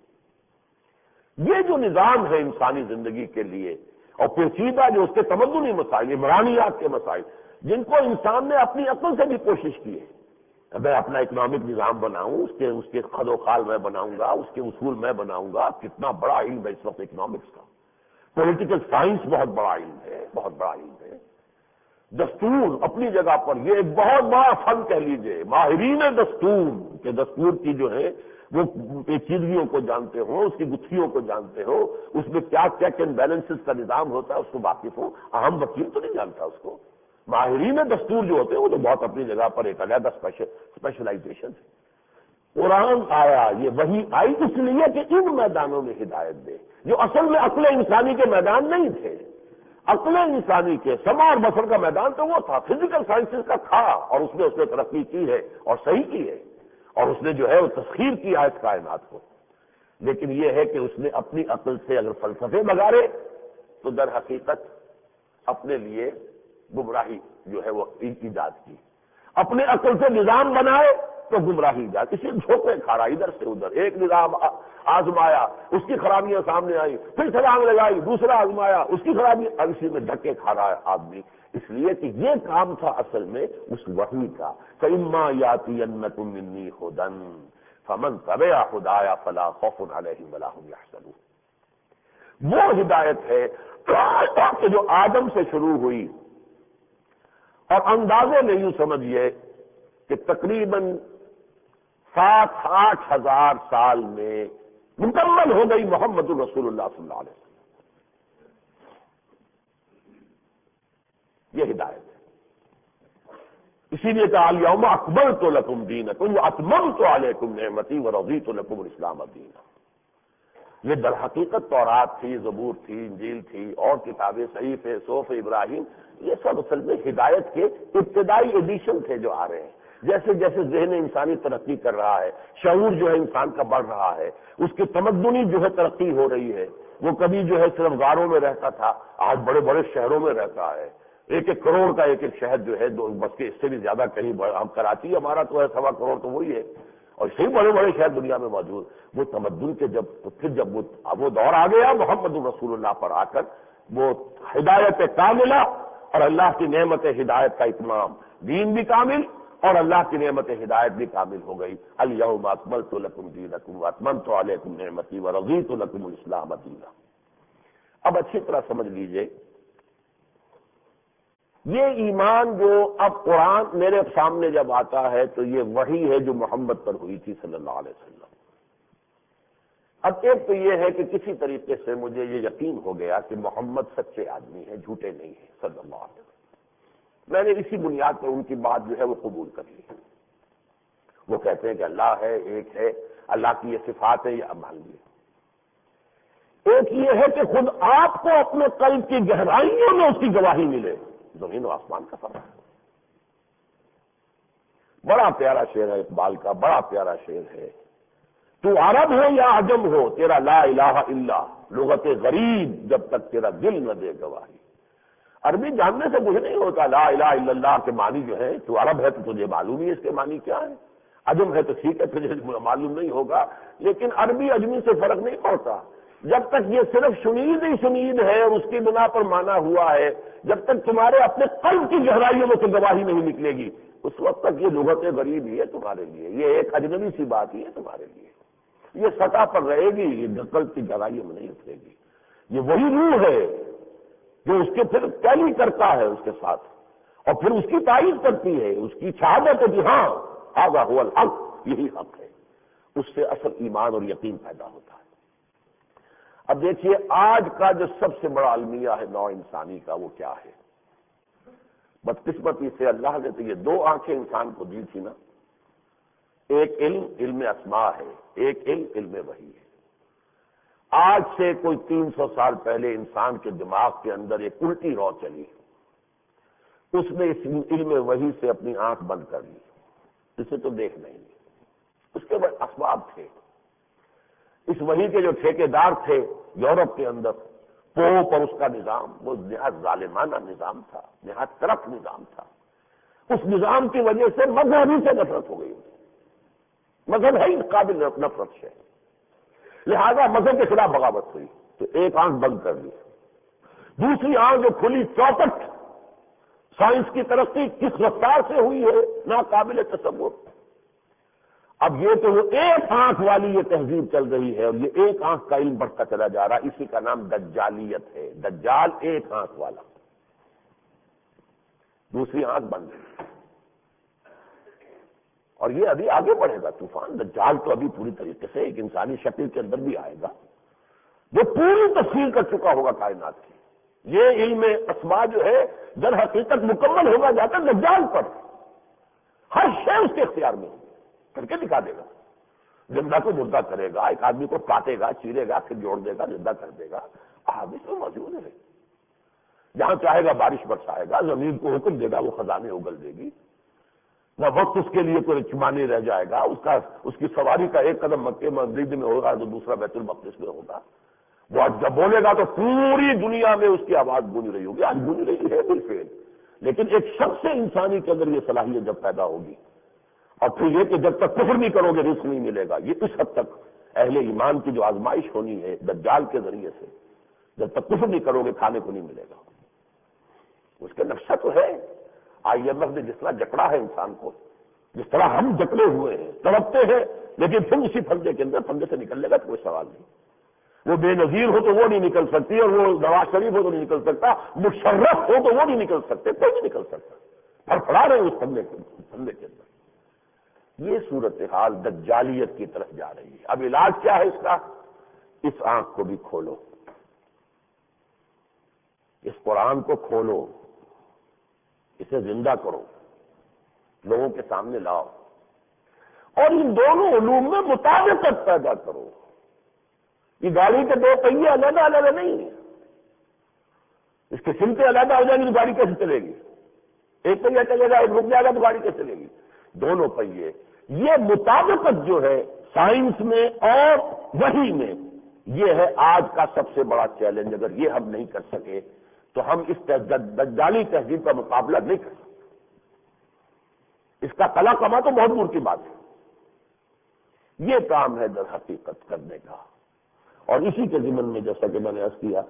ہوگی۔ یہ جو نظام ہے انسانی زندگی کے لیے، اور پیچیدہ جو اس کے تمدنی مسائل، عمرانیات کے مسائل، جن کو انسان نے اپنی عقل سے بھی کوشش کی ہے، میں اپنا اکنامک نظام بناؤں، اس کے خد و خال میں بناؤں گا، اس کے اصول میں بناؤں گا۔ کتنا بڑا علم ہے اس وقت اکنامکس کا، پولیٹیکل سائنس بہت بڑا علم ہے، بہت بڑا علم ہے۔ دستور اپنی جگہ پر یہ ایک بہت بڑا فن کہہ لیجئے، ماہرین دستور کہ دستور کی جو ہے وہ پیچیدگیوں کو جانتے ہو، اس کی گتھیوں کو جانتے ہو، اس میں کیا چیک اینڈ بیلنسز کا نظام ہوتا ہے اس کو واقف ہو۔ اہم وکیل تو نہیں جانتا اس کو۔ ماہرین دستور جو ہوتے ہیں وہ تو بہت اپنی جگہ پر ایک علیحدہ اسپیشلائزیشن ہے۔ قرآن آیا، یہ وحی آئی اس لیے کہ ان میدانوں میں ہدایت دے جو اصل میں عقل انسانی کے میدان نہیں تھے۔ عقل انسانی کے سماع اور بصر کا میدان تو وہ تھا، فزیکل سائنسز کا تھا، اور اس نے ترقی کی ہے اور صحیح کی ہے، اور اس نے جو ہے وہ تسخیر کیا ہے اس کائنات کو۔ لیکن یہ ہے کہ اس نے اپنی عقل سے اگر فلسفے بگاڑے تو در حقیقت اپنے لیے گمراہی جو ہے وہ ایجاد کی، اپنے عقل سے نظام بنائے تو گمراہی ایجاد، اسی جھوپے کھا رہا ادھر سے ادھر، ایک نظام آزمایا اس کی خرابیاں سامنے آئی، پھر چھلانگ لگائی دوسرا آزمایا اس کی خرابیاں، اب اسی میں دھکے کھا رہا ہے آدمی، اس لیے کہ یہ کام تھا اصل میں اس وحی کا۔ فَإِمَّا يَأْتِيَنَّكُم مِّنِّي هُدًى فَمَن تَبِعَ هُدَايَ فَلَا خَوْفٌ عَلَيْهِمْ وَلَا هُمْ يَحْزَنُونَ۔ وہ ہدایت ہے کہ جو آدم سے شروع ہوئی، اور اندازے میں یوں سمجھیے کہ تقریباً 7-8 ہزار سال میں مکمل ہو گئی محمد الرسول اللہ صلی اللہ علیہ وسلم۔ یہ ہدایت ہے، اسی لیے کہا الیوم اکملت لکم دینکم واتممت علیکم نعمتی ورضیت لکم الاسلام دینا۔ یہ در حقیقت تورات تھی، زبور تھی، انجیل تھی، اور کتابیں، صحیفے، صحف ابراہیم، یہ سب اصل میں ہدایت کے ابتدائی ایڈیشن تھے جو آ رہے ہیں۔ جیسے جیسے ذہن انسانی ترقی کر رہا ہے، شعور جو ہے انسان کا بڑھ رہا ہے، اس کی تمدنی جو ہے ترقی ہو رہی ہے، وہ کبھی جو ہے صرف غاروں میں رہتا تھا، آج بڑے بڑے شہروں میں رہتا ہے، ایک ایک کروڑ کا ایک ایک شہر جو ہے بس کے اس سے بھی زیادہ کہیں ہم کراچی ہمارا تو ہے 1.25 کروڑ تو وہی ہے، اور صحیح بڑے بڑے شہر دنیا میں موجود. وہ تمدن کے جب وہ دور آ گیا محمد رسول اللہ پر آ کر، وہ ہدایت کاملہ اور اللہ کی نعمت ہدایت کا اتمام، دین بھی کامل اور اللہ کی نعمت ہدایت بھی کامل ہو گئی. الیوم اکملت لکم دینکم واتممت علیکم نعمتی ورضیت لکم الاسلام دینا. اب اچھی طرح سمجھ لیجئے، یہ ایمان جو اب قرآن میرے سامنے جب آتا ہے تو یہ وحی ہے جو محمد پر ہوئی تھی صلی اللہ علیہ وسلم. اب ایک تو یہ ہے کہ کسی طریقے سے مجھے یہ یقین ہو گیا کہ محمد سچے آدمی ہیں، جھوٹے نہیں ہیں صلی اللہ علیہ وسلم. میں نے اسی بنیاد پر ان کی بات جو ہے وہ قبول کر لی. وہ کہتے ہیں کہ اللہ ہے، ایک ہے، اللہ کی یہ صفات ہے، یہ اب مان لیے. ایک یہ ہے کہ خود آپ کو اپنے قلب کی گہرائیوں میں اس کی گواہی ملے. زمین و آسمان کا فرق ہے. بڑا پیارا شعر ہے اقبال کا، بڑا پیارا شعر ہے. تو عرب ہو یا عجم ہو، تیرا لا الہ الا لغت غریب جب تک تیرا دل نہ دے گواہی. عربی جاننے سے مجھے نہیں ہوتا لا الہ الا اللہ کے معنی جو ہے. تو عرب ہے تو تجھے معلوم ہی اس کے معنی کیا ہے، عجم ہے تو ٹھیک ہے تجھے معلوم نہیں ہوگا، لیکن عربی عجمی سے فرق نہیں پڑتا. جب تک یہ صرف شنید ہی شنید ہے اور اس کی بنا پر مانا ہوا ہے، جب تک تمہارے اپنے قلب کی گہرائیوں میں سے گواہی نہیں نکلے گی، اس وقت تک یہ لغت غریب ہی ہے تمہارے لیے، یہ ایک اجنبی سی بات ہی ہے تمہارے لیے. یہ سطح پر رہے گی، یہ قلب کی گہرائیوں میں نہیں اترے گی. یہ وہی روح ہے جو اس کے پھر تعلیم کرتا ہے اس کے ساتھ، اور پھر اس کی تائید کرتی ہے، اس کی شہادت ہے کہ ہاں ھذا ھو الحق، یہی حق ہے. اس سے اصل ایمان اور یقین پیدا ہوتا ہے. اب دیکھیے آج کا جو سب سے بڑا المیہ ہے نوع انسانی کا، وہ کیا ہے؟ بدقسمتی سے اللہ نے تو یہ 2 آنکھیں انسان کو دی تھی نا. ایک علم اسماء ہے، ایک علم وحی ہے. آج سے کوئی 300 سال پہلے انسان کے دماغ کے اندر ایک الٹی رو چلی، اس نے اس علم وحی سے اپنی آنکھ بند کر لی، اسے تو دیکھنا ہی نہیں. اس کے بعد اسباب تھے، اس وحی کے جو ٹھیکیدار تھے یورپ کے اندر، پوپ اور اس کا نظام، وہ نہایت ظالمانہ نظام تھا، نہایت کرپٹ نظام تھا. اس نظام کی وجہ سے مذہب ہی سے نفرت ہو گئی. مذہب ہے ہی قابل نفرت ہے، لہذا مذہب کے خلاف بغاوت ہوئی تو ایک آنکھ بند کر دی. دوسری آنکھ جو کھلی چوپٹ، سائنس کی ترقی کس رفتار سے ہوئی ہے ناقابل تصور. اب یہ تو وہ ایک آنکھ والی یہ تہذیب چل رہی ہے، اور یہ ایک آنکھ کا علم بڑھتا چلا جا رہا ہے. اسی کا نام دجالیت ہے. دجال ایک آنکھ والا، دوسری آنکھ بند ہے. اور یہ ابھی آگے بڑھے گا طوفان. دجال تو ابھی پوری طریقے سے ایک انسانی شکل کے اندر بھی آئے گا، وہ پوری تفصیل کر چکا ہوگا کائنات کی. یہ علم اسماء جو ہے در حقیقت مکمل ہوگا جاتا دجال پر. ہر شے اس کے اختیار میں ہوگی، کر کے دکھا دے گا. زندہ کو مردہ کرے گا، ایک آدمی کو کاٹے گا، چیرے گا، پھر جوڑ دے گا، زندہ کر دے گا. احادیث میں موجود ہے. جہاں چاہے گا بارش برسائے گا، زمین کو حکم دے گا وہ خزانے اگل دے گی. نہ وقت اس کے لیے کوئی چمانی رہ جائے گا. اس کی سواری کا ایک قدم مکے مسجد میں ہوگا تو دوسرا بیت المقدس میں ہوگا. وہ جب بولے گا تو پوری دنیا میں اس کی آواز گونج رہی ہوگی. آج گونج رہی ہے بالفعل، لیکن ایک شخص انسانی کے اندر یہ صلاحیت جب پیدا ہوگی، اور پھر یہ کہ جب تک کفر نہیں کرو گے رزق نہیں ملے گا. یہ اس حد تک اہل ایمان کی جو آزمائش ہونی ہے دجال کے ذریعے سے، جب تک کفر نہیں کرو گے کھانے کو نہیں ملے گا. اس کا نقشہ تو ہے. IMF نے جس طرح جکڑا ہے انسان کو، جس طرح ہم جکڑے ہوئے ہیں، تڑپتے ہیں، لیکن پھر اسی پھندے کے اندر، پھندے سے نکلنے کا کوئی سوال نہیں. وہ بے نظیر ہو تو وہ نہیں نکل سکتی، اور وہ نواز شریف ہو تو نہیں نکل سکتا، مشرف ہو تو وہ نہیں نکل سکتے، کوئی نہیں نکل سکتا. پھڑپڑا رہے ہیں اس پھندے کے اندر. یہ صورتحال دجالیت کی طرف جا رہی ہے. اب علاج کیا ہے اس کا؟ اس آنکھ کو بھی کھولو، اس قرآن کو کھولو، اسے زندہ کرو، لوگوں کے سامنے لاؤ، اور ان دونوں علوم میں مطابقت پیدا کرو. یہ گاڑی کے 2 پہیے علیحدہ علیحدہ نہیں ہیں. اس کے سمتیں علیحدہ ہو جائیں گی تو گاڑی کیسے چلے گی؟ ایک پہیہ چلے گا، ایک رک جائے گا تو گاڑی کیسے چلے گی؟ دونوں پہیے. یہ مطابقت جو ہے سائنس میں اور وحی میں، یہ ہے آج کا سب سے بڑا چیلنج. اگر یہ ہم نہیں کر سکے تو ہم اس دجالی تہذیب کا مقابلہ نہیں کر سکتے. اس کا کلا کما تو بہت دور کی بات ہے. یہ کام ہے در حقیقت کرنے کا. اور اسی کے ضمن میں جیسا کہ میں نے عرض کیا،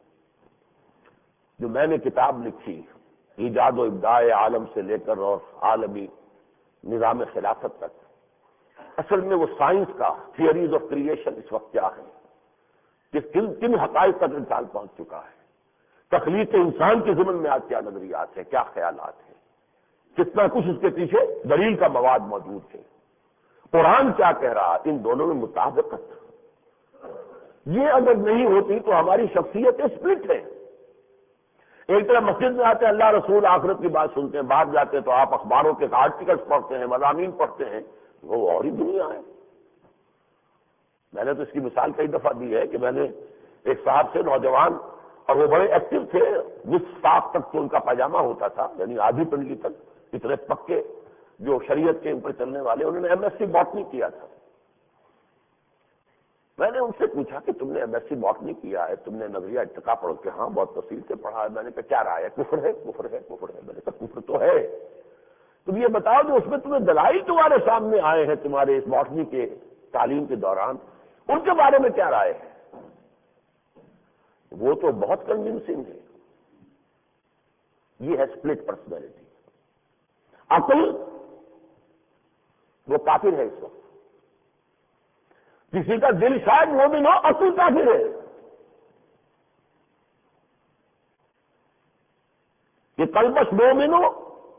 جو میں نے کتاب لکھی ایجاد و ابداع عالم سے لے کر اور عالمی نظام خلافت تک، اصل میں وہ سائنس کا تھیوریز آف کریشن اس وقت کیا ہے، کہ کن حقائق تک انسان پہنچ چکا ہے، تخلیق انسان کے ضمن میں آج کیا نظریات ہیں، کیا خیالات ہیں، کتنا کچھ اس کے پیچھے دلیل کا مواد موجود ہے، قرآن کیا کہہ رہا ہے، ان دونوں میں مطابقت. یہ اگر نہیں ہوتی تو ہماری شخصیت اسپلٹ ہے. ایک طرح مسجد میں آتے ہیں، اللہ رسول آخرت کی بات سنتے ہیں، باہر جاتے ہیں تو آپ اخباروں کے آرٹیکلز پڑھتے ہیں، مضامین پڑھتے ہیں، وہ اور ہی دنیا ہے. میں نے تو اس کی مثال کئی دفعہ دی ہے کہ میں نے ایک صاحب سے، نوجوان، اور وہ بڑے ایکٹیو تھے، نصف ساق تک تو ان کا پاجامہ ہوتا تھا، یعنی آدھی پنڈلی تک، اتنے پکے جو شریعت کے اوپر چلنے والے. انہوں نے MSc باٹنی کیا تھا. میں نے ان سے پوچھا کہ تم نے MSc باٹنی کیا ہے، تم نے نظریہ ارتقا پڑھو کہ ہاں بہت تفصیل سے پڑھا ہے. میں نے کہا کیا رائے ہے؟ کفر ہے، کفر ہے، کفر ہے. میں نے کہا کفر تو ہے. تم یہ بتاؤ جو اس میں تمہیں دلائل تمہارے سامنے آئے ہیں تمہارے اس باٹنی کے تعلیم کے دوران، ان کے بارے میں کیا رائے ہے؟ وہ تو بہت کنوینسنگ ہے. یہ ہے اسپلٹ پرسنالٹی. عقل وہ کافر ہے اس وقت. کسی کا دل شاید مومن ہو، عقل کافر ہے. یہ قلبش مومن ہو،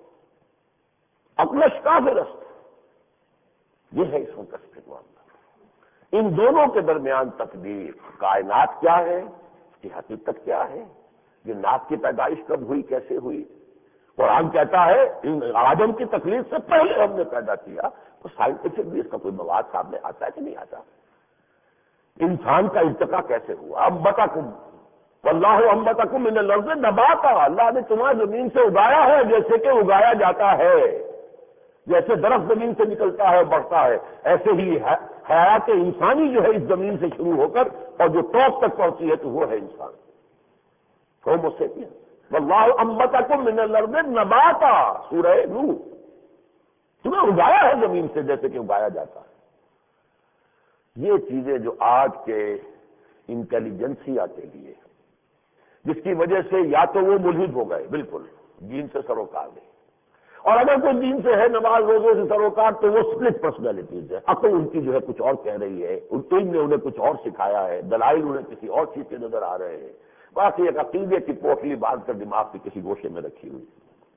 عقلش کافر است. یہ ہے اس وقت کا اسپلٹ معاملہ. ان دونوں کے درمیان تقدیر، کائنات کیا ہے، اس کی حقیقت کیا ہے، یہ ناک کی پیدائش کب ہوئی، کیسے ہوئی. قرآن کہتا ہے آدم کی تخلیق سے پہلے ہم نے پیدا کیا. تو سائنٹیفک بھی اس کا کوئی مواد سامنے آتا ہے کہ نہیں آتا. انسان کا ارتقا کیسے ہوا. انبتکم واللہ انبتکم من الارض نباتا. اللہ نے تمہیں زمین سے اگایا ہے جیسے کہ اگایا جاتا ہے. جیسے درخت زمین سے نکلتا ہے بڑھتا ہے، ایسے ہی حیات انسانی جو ہے اس زمین سے شروع ہو کر اور جو ٹاپ تک پہنچی ہے تو وہ ہے انسان، ہومو سیپین. واللہ انبتکم من الارض نباتا. سورہ نوح. تمہیں اگایا ہے زمین سے جیسے کہ اگایا جاتا ہے. یہ چیزیں جو آج کے انٹیلیجنسیا کے لیے، جس کی وجہ سے یا تو وہ ملحد ہو گئے بالکل، دین سے سروکار نہیں، اور اگر کوئی دین سے ہے، نماز روزے سے سروکار، تو وہ اسپلٹ پرسنالٹیز ہے. عقل ان کی جو ہے کچھ اور کہہ رہی ہے، علم نے انہیں کچھ اور سکھایا ہے، دلائل انہیں کسی اور چیز کے نظر آ رہے ہیں. باقی ایک عقیدے کی پوٹلی باندھ کر دماغ کی کسی گوشے میں رکھی ہوئی.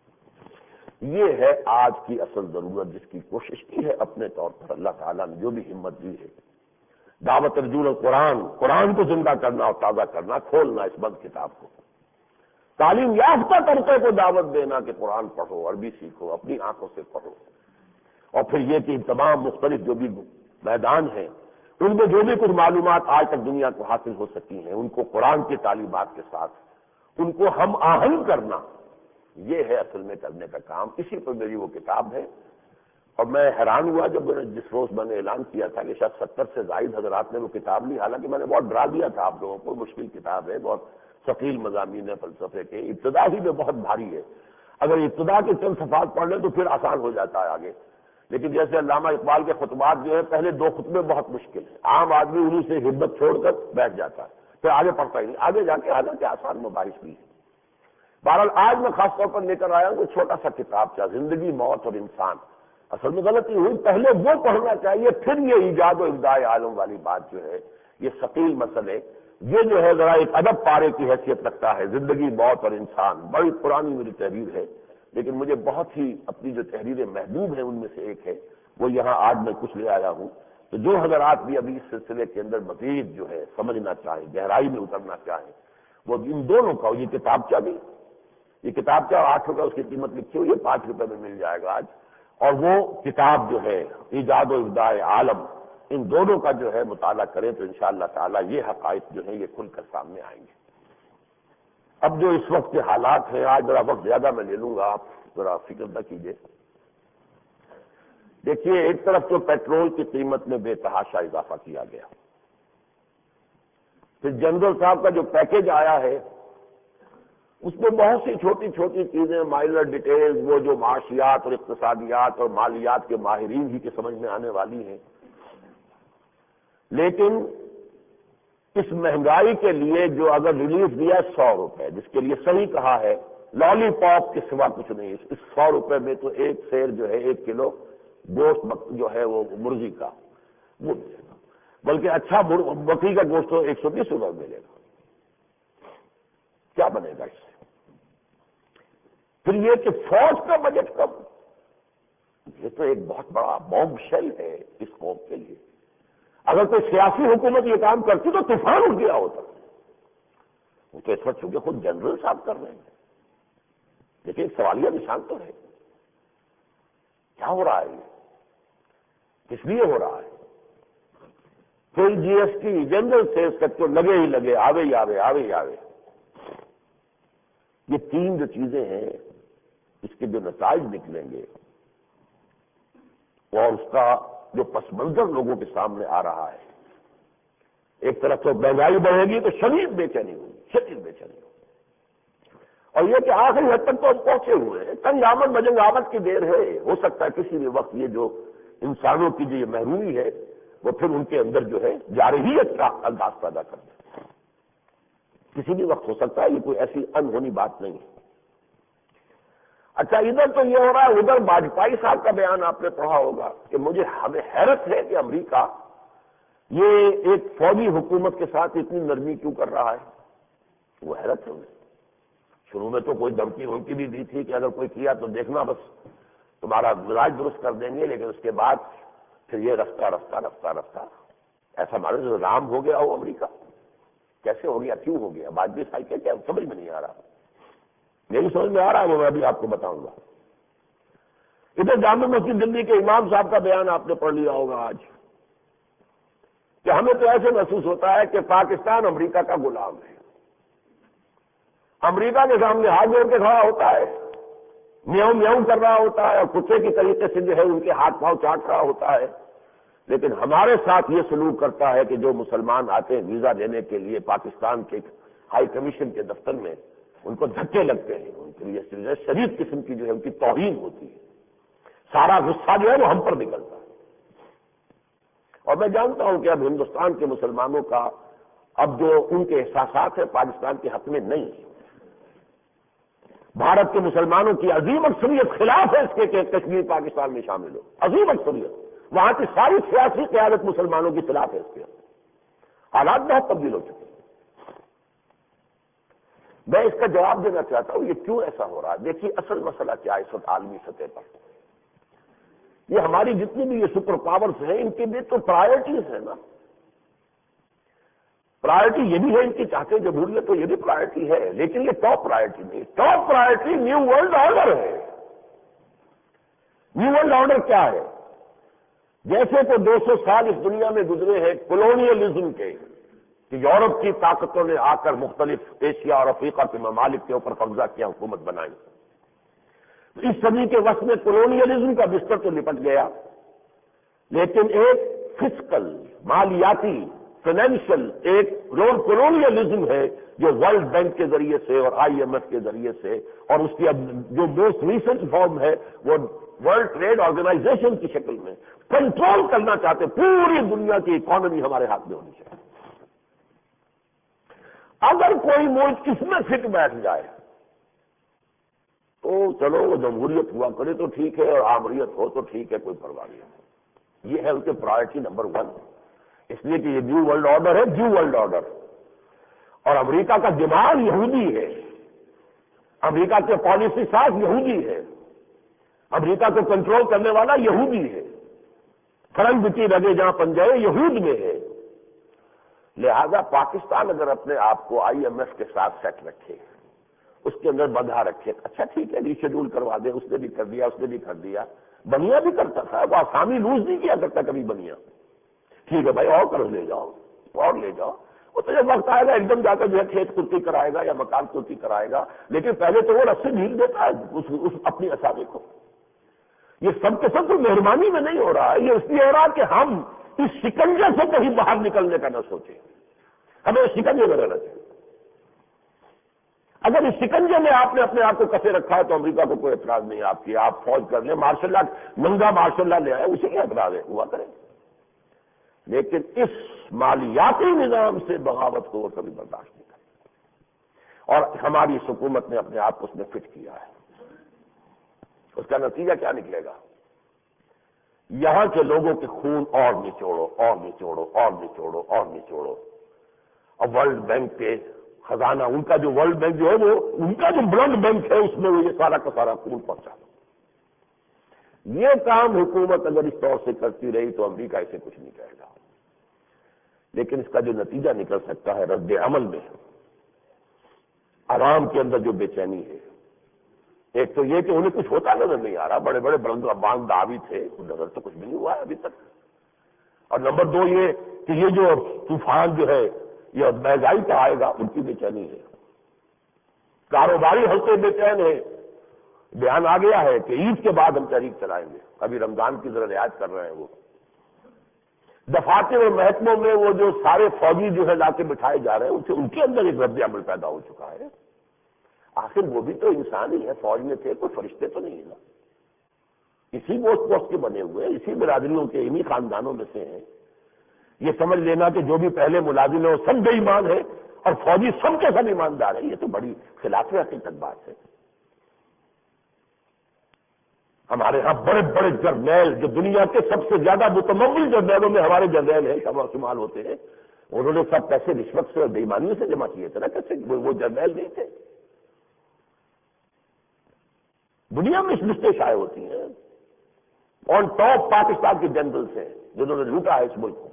یہ ہے آج کی اصل ضرورت، جس کی کوشش کی ہے اپنے طور پر اللہ تعالیٰ نے جو بھی ہمت دی ہے. دعوت رجوع القرآن، قرآن کو زندہ کرنا اور تازہ کرنا، کھولنا اس بند کتاب کو. تعلیم یافتہ طبقے کو دعوت دینا کہ قرآن پڑھو، عربی سیکھو، اپنی آنکھوں سے پڑھو. اور پھر یہ کہ تمام مختلف جو بھی میدان ہیں ان میں جو بھی کچھ معلومات آج تک دنیا کو حاصل ہو سکی ہیں، ان کو قرآن کی تعلیمات کے ساتھ ان کو ہم آہنگ کرنا، یہ ہے اصل میں کرنے کا کام. اسی پر میری وہ کتاب ہے. اور میں حیران ہوا جب جس روز میں نے اعلان کیا تھا کہ شاید 70 سے زائد حضرات نے وہ کتاب لی. حالانکہ میں نے بہت ڈرا دیا تھا آپ لوگوں کو، مشکل کتاب ہے، بہت ثقیل مضامین ہے فلسفے کے، ابتدا ہی میں بہت بھاری ہے. اگر ابتدا کے چند صفحات پڑھ لیں تو پھر آسان ہو جاتا ہے آگے. لیکن جیسے علامہ اقبال کے خطبات جو ہے، پہلے 2 خطبے بہت مشکل ہیں، عام آدمی انہیں سے ہمت چھوڑ کر بیٹھ جاتا ہے، پھر آگے پڑھتا ہی نہیں. آگے جا کے حالانکہ آسان مباحث بھی ہے. بہرحال آج میں خاص طور پر لے کر آیا ہوں کوئی چھوٹا سا کتاب تھا، زندگی، موت اور انسان. اصل میں غلطی ہوئی، پہلے وہ پڑھنا چاہیے، پھر یہ ایجاد و ابداع عالم والی بات جو ہے، یہ ثقیل مسئلے، یہ جو ہے ذرا ایک ادب پارے کی حیثیت رکھتا ہے. زندگی، موت اور انسان بڑی پرانی میری تحریر ہے، لیکن مجھے بہت ہی اپنی جو تحریریں محبوب ہیں ان میں سے ایک ہے، وہ یہاں آج میں کچھ لے آیا ہوں. تو جو حضرات بھی ابھی اس سلسلے کے اندر مزید جو ہے سمجھنا چاہیں، گہرائی میں اترنا چاہیں، وہ ان دونوں کا، یہ کتاب کیا بھی، یہ کتاب کیا 8 روپے اس کی قیمت لکھی ہوئی ہے، 5 روپے میں مل جائے گا آج. اور وہ کتاب جو ہے ایجاد و ابداع عالم، ان دونوں کا جو ہے مطالعہ کریں تو انشاءاللہ تعالیٰ یہ حقائق جو ہیں یہ کھل کر سامنے آئیں گے. اب جو اس وقت کے حالات ہیں، آج ذرا وقت زیادہ میں لے لوں گا، آپ ذرا فکر نہ کیجیے. دیکھیے، ایک طرف تو پیٹرول کی قیمت میں بے تحاشا اضافہ کیا گیا. پھر جنرل صاحب کا جو پیکیج آیا ہے اس میں بہت سی چھوٹی چھوٹی چیزیں، مائنر ڈیٹیلز، وہ جو معاشیات اور اقتصادیات اور مالیات کے ماہرین ہی کے سمجھ میں آنے والی ہیں. لیکن اس مہنگائی کے لیے جو اگر ریلیف دیا 100 روپے، جس کے لیے صحیح کہا ہے لالی پاپ کے سوا کچھ نہیں، اس 100 روپے میں تو ایک سیر جو ہے 1 کلو گوشت جو ہے وہ مرغی کا وہ ملے گا، بلکہ اچھا بکری کا گوشت تو 120 روپے ملے گا. کیا بنے گا اس سے؟ پھر یہ کہ فوج کا بجٹ کم، یہ تو ایک بہت بڑا بومب شیل ہے اس قوم کے لیے. اگر کوئی سیاسی حکومت یہ کام کرتی تو طوفان اٹھ گیا ہوتا. وہ تو اس وقت چونکہ خود جنرل صاحب کر رہے ہیں، لیکن ایک سوالیہ نشان تو ہے. کیا ہو رہا ہے یہ؟ کس لیے ہو رہا ہے؟ پھر G S T, general sales tax تو لگے ہی لگے، آوے ہی آوے، آوے ہی آوے. یہ 3 جو چیزیں ہیں، اس کے جو نتائج نکلیں گے اور اس کا جو پس منظر لوگوں کے سامنے آ رہا ہے، ایک طرف تو مہنگائی بڑھے گی تو شدید بے چینی ہوگی، شدید بے چینی ہوگی. اور یہ کہ آخری حد تک تو ہم پہنچے ہوئے ہیں، تنگ آمد بجنگ آمد کی دیر ہے. ہو سکتا ہے کسی بھی وقت یہ جو انسانوں کی جو یہ محرومی ہے وہ پھر ان کے اندر جو ہے جارحیت کا انداز پیدا کر دے. کسی بھی وقت ہو سکتا ہے، یہ کوئی ایسی انہونی بات نہیں ہے. اچھا، ادھر تو یہ ہو رہا ہے، ادھر واجپئی صاحب کا بیان آپ نے پڑھا ہوگا کہ ہمیں حیرت ہے کہ امریکہ یہ ایک فوجی حکومت کے ساتھ اتنی نرمی کیوں کر رہا ہے. وہ حیرت ہے انہیں. شروع میں تو کوئی دھمکی ومکی بھی دی تھی کہ اگر کوئی کیا تو دیکھنا بس تمہارا مزاج درست کر دیں گے، لیکن اس کے بعد پھر یہ رفتہ رفتہ رفتہ رفتہ ایسا مانو جو رام ہو گیا ہو امریکہ. کیسے ہو گیا، کیوں ہو گیا، بات بھی صحیح کیا سمجھ میں نہیں آ رہا. میری سمجھ میں آ رہا ہے، وہ میں ابھی آپ کو بتاؤں گا. ادھر جامع مسجد دلی کے امام صاحب کا بیان آپ نے پڑھ لیا ہوگا آج، کہ ہمیں تو ایسے محسوس ہوتا ہے کہ پاکستان امریکہ کا غلام ہے. امریکہ کے سامنے ہاتھ جوڑ کے کھڑا ہوتا ہے، میاؤں میاؤں کر رہا ہوتا ہے اور کتے کی طریقے سے جو ہے ان کے ہاتھ پاؤں چاٹ رہا ہوتا ہے. لیکن ہمارے ساتھ یہ سلوک کرتا ہے کہ جو مسلمان آتے ہیں ویزا دینے کے لیے پاکستان کے ہائی کمیشن کے دفتر میں، ان کو دھکے لگتے ہیں، ان کے لیے شدید قسم کی جو ہے ان کی توہین ہوتی ہے. سارا غصہ جو ہے وہ ہم پر نکلتا ہے. اور میں جانتا ہوں کہ اب ہندوستان کے مسلمانوں کا اب جو ان کے احساسات ہیں پاکستان کے حق میں نہیں ہے. بھارت کے مسلمانوں کی عظیم اکثریت خلاف ہے اس کے کہ کشمیر پاکستان میں شامل ہو. عظیم اکثریت، وہاں کی ساری سیاسی قیادت مسلمانوں کے خلاف ہے اس کے. حالات بہت تبدیل ہو چکے ہیں. میں اس کا جواب دینا چاہتا ہوں یہ کیوں ایسا ہو رہا ہے. دیکھیے اصل مسئلہ کیا ہے اس وقت عالمی سطح پر. یہ ہماری جتنی بھی یہ سپر پاورز ہیں ان کے بھی تو پرائرٹیز ہیں نا. پرائرٹی یہ بھی ہے ان کی چاہتے جمہوریت تو یہ بھی پرائرٹی ہے، لیکن یہ ٹاپ پرائرٹی نہیں. Top priority new world order ہے. نیو ورلڈ آرڈر کیا ہے؟ جیسے تو 200 سال اس دنیا میں گزرے ہیں کولونیلزم کے، کہ یورپ کی طاقتوں نے آ کر مختلف ایشیا اور افریقہ کے ممالک کے اوپر قبضہ کیا، حکومت بنائی. اس صدی کے وقت میں کولونیلزم کا بستر تو نپٹ گیا، لیکن ایک فسکل، مالیاتی، فائنینشل ایک کولونیلزم ہے جو ورلڈ بینک کے ذریعے سے اور آئی ایم ایف کے ذریعے سے، اور اس کی اب جو موسٹ ریسنٹ فارم ہے وہ ورلڈ ٹریڈ آرگنائزیشن کی شکل میں کنٹرول کرنا چاہتے. پوری دنیا کی اکانومی ہمارے ہاتھ میں ہونی چاہیے. اگر کوئی ملک اس میں فٹ بیٹھ جائے تو چلو وہ جمہوریت ہوا کرے تو ٹھیک ہے اور آمریت ہو تو ٹھیک ہے، کوئی پرواہ نہیں. یہ ہے ان کے پرائرٹی نمبر 1. اس لیے کہ یہ نیو ورلڈ آرڈر ہے، نیو ورلڈ آرڈر. اور امریکہ کا دماغ یہودی ہے، امریکہ کے پالیسی ساز یہودی ہے، امریکہ کو کنٹرول کرنے والا یہودی ہے. فرنگ بچی رگے جہاں پنجائے یہود میں ہے. لہذا پاکستان اگر اپنے آپ کو آئی ایم ایف کے ساتھ سیٹ رکھے، اس کے اندر بندھا رکھے، اچھا ٹھیک ہے ری شیڈول کروا دے، اس نے بھی کر دیا، اس نے بھی کر دیا. بنیا بھی کرتا تھا، وہ آسامی لوز نہیں کیا کرتا کبھی بنیا. ٹھیک ہے بھائی اور کرو، لے جاؤ اور لے جاؤ. وہ تو جب وقت آئے گا ایک دم جا کر جو ہے کھیت کرتی کرائے گا یا مکان کرتی کرائے گا، لیکن پہلے تو وہ رسے ڈھیل دیتا ہے اس اپنی اسامی کو. یہ سب کے سب تو مہربانی میں نہیں ہو رہا ہے، یہ اس لیے ہو رہا کہ ہم اس شکنجے سے کہیں باہر نکلنے کا نہ سوچیں. ہمیں اس شکنجے میں رہنا چاہیے. اگر اس شکنجے میں آپ نے اپنے آپ کو کسے رکھا ہے تو امریکہ کو کوئی اعتراض نہیں آپ کی، آپ فوج کر لیں، مارشل لا، ننگا مارشل لا لے آئے، اسے کیا اعتراض ہے، ہوا کرے. لیکن اس مالیاتی نظام سے بغاوت کو وہ کبھی برداشت نہیں کرے، اور ہماری اس حکومت نے اپنے آپ کو اس میں فٹ کیا ہے. اس کا نتیجہ کیا نکلے گا؟ یہاں کے لوگوں کے خون اور نچوڑو اور نچوڑو اور نچوڑو اور نچوڑو، اور ورلڈ بینک کے خزانہ، ان کا جو ورلڈ بینک جو ہے وہ ان کا جو بلڈ بینک ہے اس میں وہ یہ سارا کا سارا خون پہنچا دو. یہ کام حکومت اگر اس طور سے کرتی رہی تو امریکہ اسے کچھ نہیں کہے گا. لیکن اس کا جو نتیجہ نکل سکتا ہے رد عمل میں، عوام کے اندر جو بے چینی ہے، ایک تو یہ کہ انہیں کچھ ہوتا نظر نہیں آ رہا، بڑے بڑے بلند ابان دعوی تھے، نظر تو کچھ بھی نہیں ہوا ہے ابھی تک. اور نمبر دو یہ کہ یہ جو طوفان جو ہے یہ مہنگائی کا آئے گا، ان کی بے چینی ہے. کاروباری حلقے بے چین ہے. بیان آ گیا ہے کہ عید کے بعد ہم تحریک چلائیں گے، ابھی رمضان کی ذرا رعایت کر رہے ہیں. وہ دفاتر اور محکموں میں وہ جو سارے فوجی جو ہے لا کے بٹھائے جا رہے ہیں ان کے اندر ایک رد عمل پیدا ہو چکا ہے. آخر وہ بھی تو انسان ہی ہے، فوج میں تھے، کوئی فرشتے تو نہیں ہے نا. اسی پوسٹ کے بنے ہوئے، اسی برادریوں کے، انہی خاندانوں میں سے ہیں. یہ سمجھ لینا کہ جو بھی پہلے ملازم ہے وہ سب بے ایمان ہے اور فوجی سب کے سب ایماندار ہیں، یہ تو بڑی خلاف حقیقت بات ہے. ہمارے ہاں بڑے بڑے جرنیل جو دنیا کے سب سے زیادہ متمول جرنیلوں میں ہمارے جرنیل ہیں، شمال ہوتے ہیں، انہوں نے سب پیسے رشوت سے اور بے ایمانیوں سے جمع کیے تھے نا. کیسے وہ جرنیل نہیں تھے؟ دنیا میں اس لسٹیں شائع ہوتی ہیں. آن ٹاپ پاکستان کے جنرلز ہیں جنہوں نے لوٹا ہے اس ملک کو.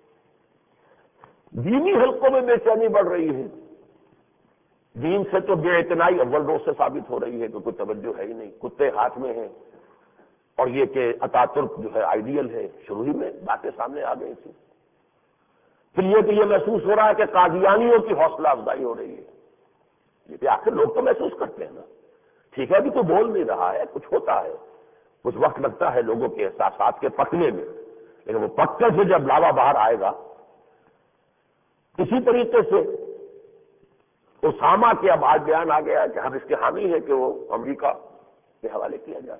دینی حلقوں میں بے چینی بڑھ رہی ہے. دین سے تو بے اعتنائی اول روز سے ثابت ہو رہی ہے کہ کوئی توجہ ہے ہی نہیں، کتے ہاتھ میں ہیں. اور یہ کہ اتاترک جو ہے آئیڈیل ہے، شروع ہی میں باتیں سامنے آ گئی تھی. پھر یہ کہ یہ محسوس ہو رہا ہے کہ قادیانیوں کی حوصلہ افزائی ہو رہی ہے. یہ کہ آخر لوگ تو محسوس کرتے ہیں نا. ٹھیک ہے ابھی تو بول نہیں رہا ہے، کچھ ہوتا ہے، کچھ وقت لگتا ہے لوگوں کے احساسات کے پکنے میں، لیکن وہ پک کر سے جب لاوا باہر آئے گا. اسی طریقے سے اسامہ کے اب آج بیان آ گیا کہ ہم اس کے حامی ہیں کہ وہ امریکہ کے حوالے کیا جائے.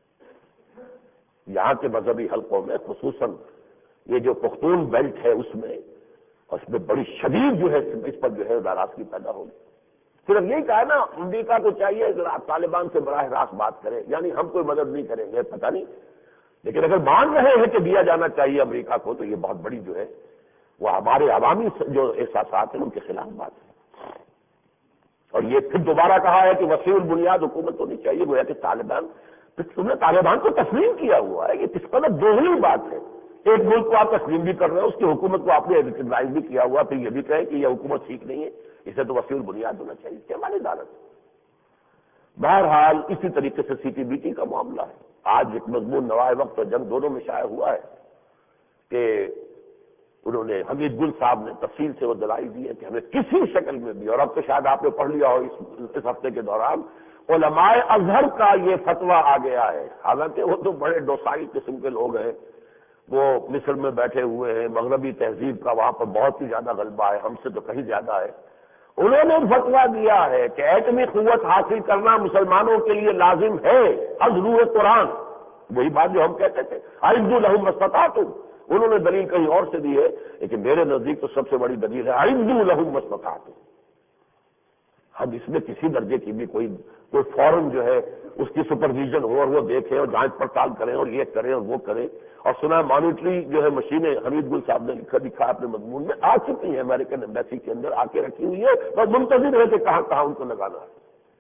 یہاں کے مذہبی حلقوں میں خصوصاً یہ جو پختون بیلٹ ہے اس میں بڑی شدید جو ہے اس پر جو ہے ناراضگی پیدا ہوگی. صرف یہی کہا نا امریکہ کو چاہیے ذرا طالبان سے براہ راست بات کرے، یعنی ہم کوئی مدد نہیں کریں گے، پتہ نہیں، لیکن اگر مان رہے ہیں کہ دیا جانا چاہیے امریکہ کو تو یہ بہت بڑی جو ہے وہ ہمارے عوامی جو احساسات ہیں ان کے خلاف بات ہے. اور یہ پھر دوبارہ کہا ہے کہ وسیع البنیاد حکومت ہونی چاہیے، گویا کہ طالبان، تم نے طالبان کو تسلیم کیا ہوا ہے. یہ کس قدر دوغلی بات ہے. ایک ملک کو آپ تسلیم بھی کر رہے ہیں، اس کی حکومت کو آپ نے ریکگنائز بھی کیا ہوا، پھر یہ بھی کہیں کہ یہ حکومت ٹھیک نہیں ہے، اسے تو وسیع البنیاد ہونا چاہیے. کیا ہماری عدالت؟ بہرحال اسی طریقے سے سی ٹی بی ٹی کا معاملہ ہے. آج ایک مضمون نوائے وقت اور جنگ دونوں میں شائع ہوا ہے کہ انہوں نے حمید گل صاحب نے تفصیل سے وہ دلائی دی ہے کہ ہمیں کسی شکل میں بھی، اور اب تو شاید آپ نے پڑھ لیا ہو اس ہفتے کے دوران، علماء ازہر کا یہ فتویٰ آ گیا ہے. حالانکہ وہ تو بڑے ڈوسائی قسم کے لوگ ہیں، وہ مصر میں بیٹھے ہوئے ہیں، مغربی تہذیب کا وہاں پر بہت ہی زیادہ غلبہ ہے، ہم سے تو کہیں زیادہ ہے. انہوں نے فتویٰ دیا ہے کہ ایٹمی قوت حاصل کرنا مسلمانوں کے لیے لازم ہے از روح قرآن. وہی بات جو ہم کہتے تھے اعدوا لہم ما استطعتم، انہوں نے دلیل کہیں اور سے دی ہے، لیکن میرے نزدیک تو سب سے بڑی دلیل ہے اعدوا لہم ما استطعتم. ہم اس میں کسی درجے کی بھی کوئی فوراً جو ہے اس کی سپرویژن ہو اور وہ دیکھیں اور جانچ پڑتال کریں اور یہ کریں اور وہ کریں. اور سنا مانیٹری جو ہے مشینیں حمید گل صاحب نے لکھا اپنے مضمون میں آ چکی ہیں امریکن ایمبیسی کے اندر، آ کے رکھی ہوئی ہے اور منتظر ہے کہ کہاں کہاں ان کو لگانا ہے.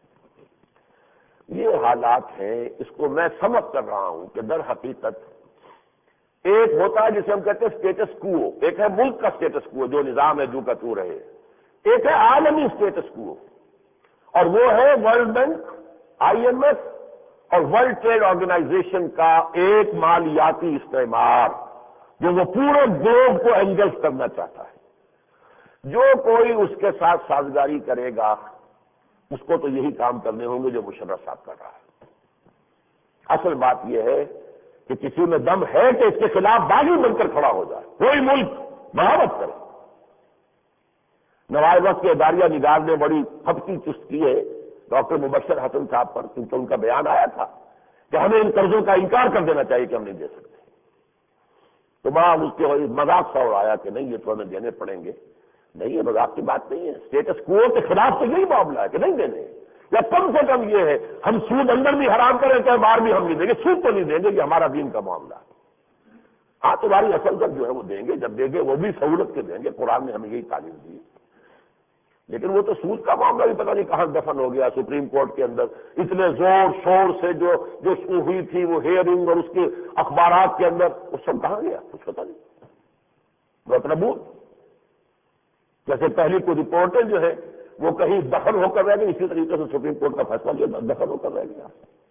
یہ حالات ہیں. اس کو میں سمجھ کر رہا ہوں کہ در حقیقت ایک ہوتا ہے جسے ہم کہتے ہیں اسٹیٹس کو، ایک ہے ملک کا اسٹیٹس کو جو نظام ہے جو کا تو رہے، ایک ہے عالمی اسٹیٹس کو، اور وہ ہے World Bank, I M F اور ورلڈ ٹریڈ آرگنائزیشن کا ایک مالیاتی استعمار جو وہ پورے گلوب کو انگلف کرنا چاہتا ہے. جو کوئی اس کے ساتھ سازگاری کرے گا اس کو تو یہی کام کرنے ہوں گے جو مشرف صاحب کر رہا ہے. اصل بات یہ ہے کہ کسی میں دم ہے کہ اس کے خلاف باغی بن کر کھڑا ہو جائے، کوئی ملک بغاوت کرے. نوائے وقت کے اداریہ نگار نے بڑی پھپتی چست کی ہے ڈاکٹر مبشر حسن صاحب پر، کیونکہ ان کا بیان آیا تھا کہ ہمیں ان قرضوں کا انکار کر دینا چاہیے کہ ہم نہیں دے سکتے، تو بڑا اس کے مذاق سا اڑایا کہ نہیں یہ تو ہمیں دینے پڑیں گے۔ نہیں، یہ مذاق کی بات نہیں ہے، اسٹیٹس کو کے خلاف تو یہی معاملہ ہے کہ نہیں دینے، یا کم سے کم یہ ہے ہم سود اندر بھی حرام کریں چاہے باہر بھی ہم نہیں دیں گے، سود تو نہیں دیں گے، یہ ہمارا دین کا معاملہ ہے۔ ہاں تمہاری اصل تک جو ہے وہ دیں گے، جب دیں گے وہ بھی سہولت کے دیں گے، قرآن نے ہمیں یہی تعلیم دی، لیکن وہ تو سود کا معاملہ بھی پتہ نہیں کہاں دفن ہو گیا سپریم کورٹ کے اندر، اتنے زور شور سے جو ہوئی تھی وہ ہیئرنگ اور اس کے اخبارات کے اندر، وہ سب کہاں گیا کچھ پتہ نہیں، مطلب جیسے پہلی کوئی رپورٹیں جو ہے وہ کہیں دفن ہو کر رہ گئی، اسی طریقے سے سپریم کورٹ کا فیصلہ جو دفن ہو کر رہ گیا۔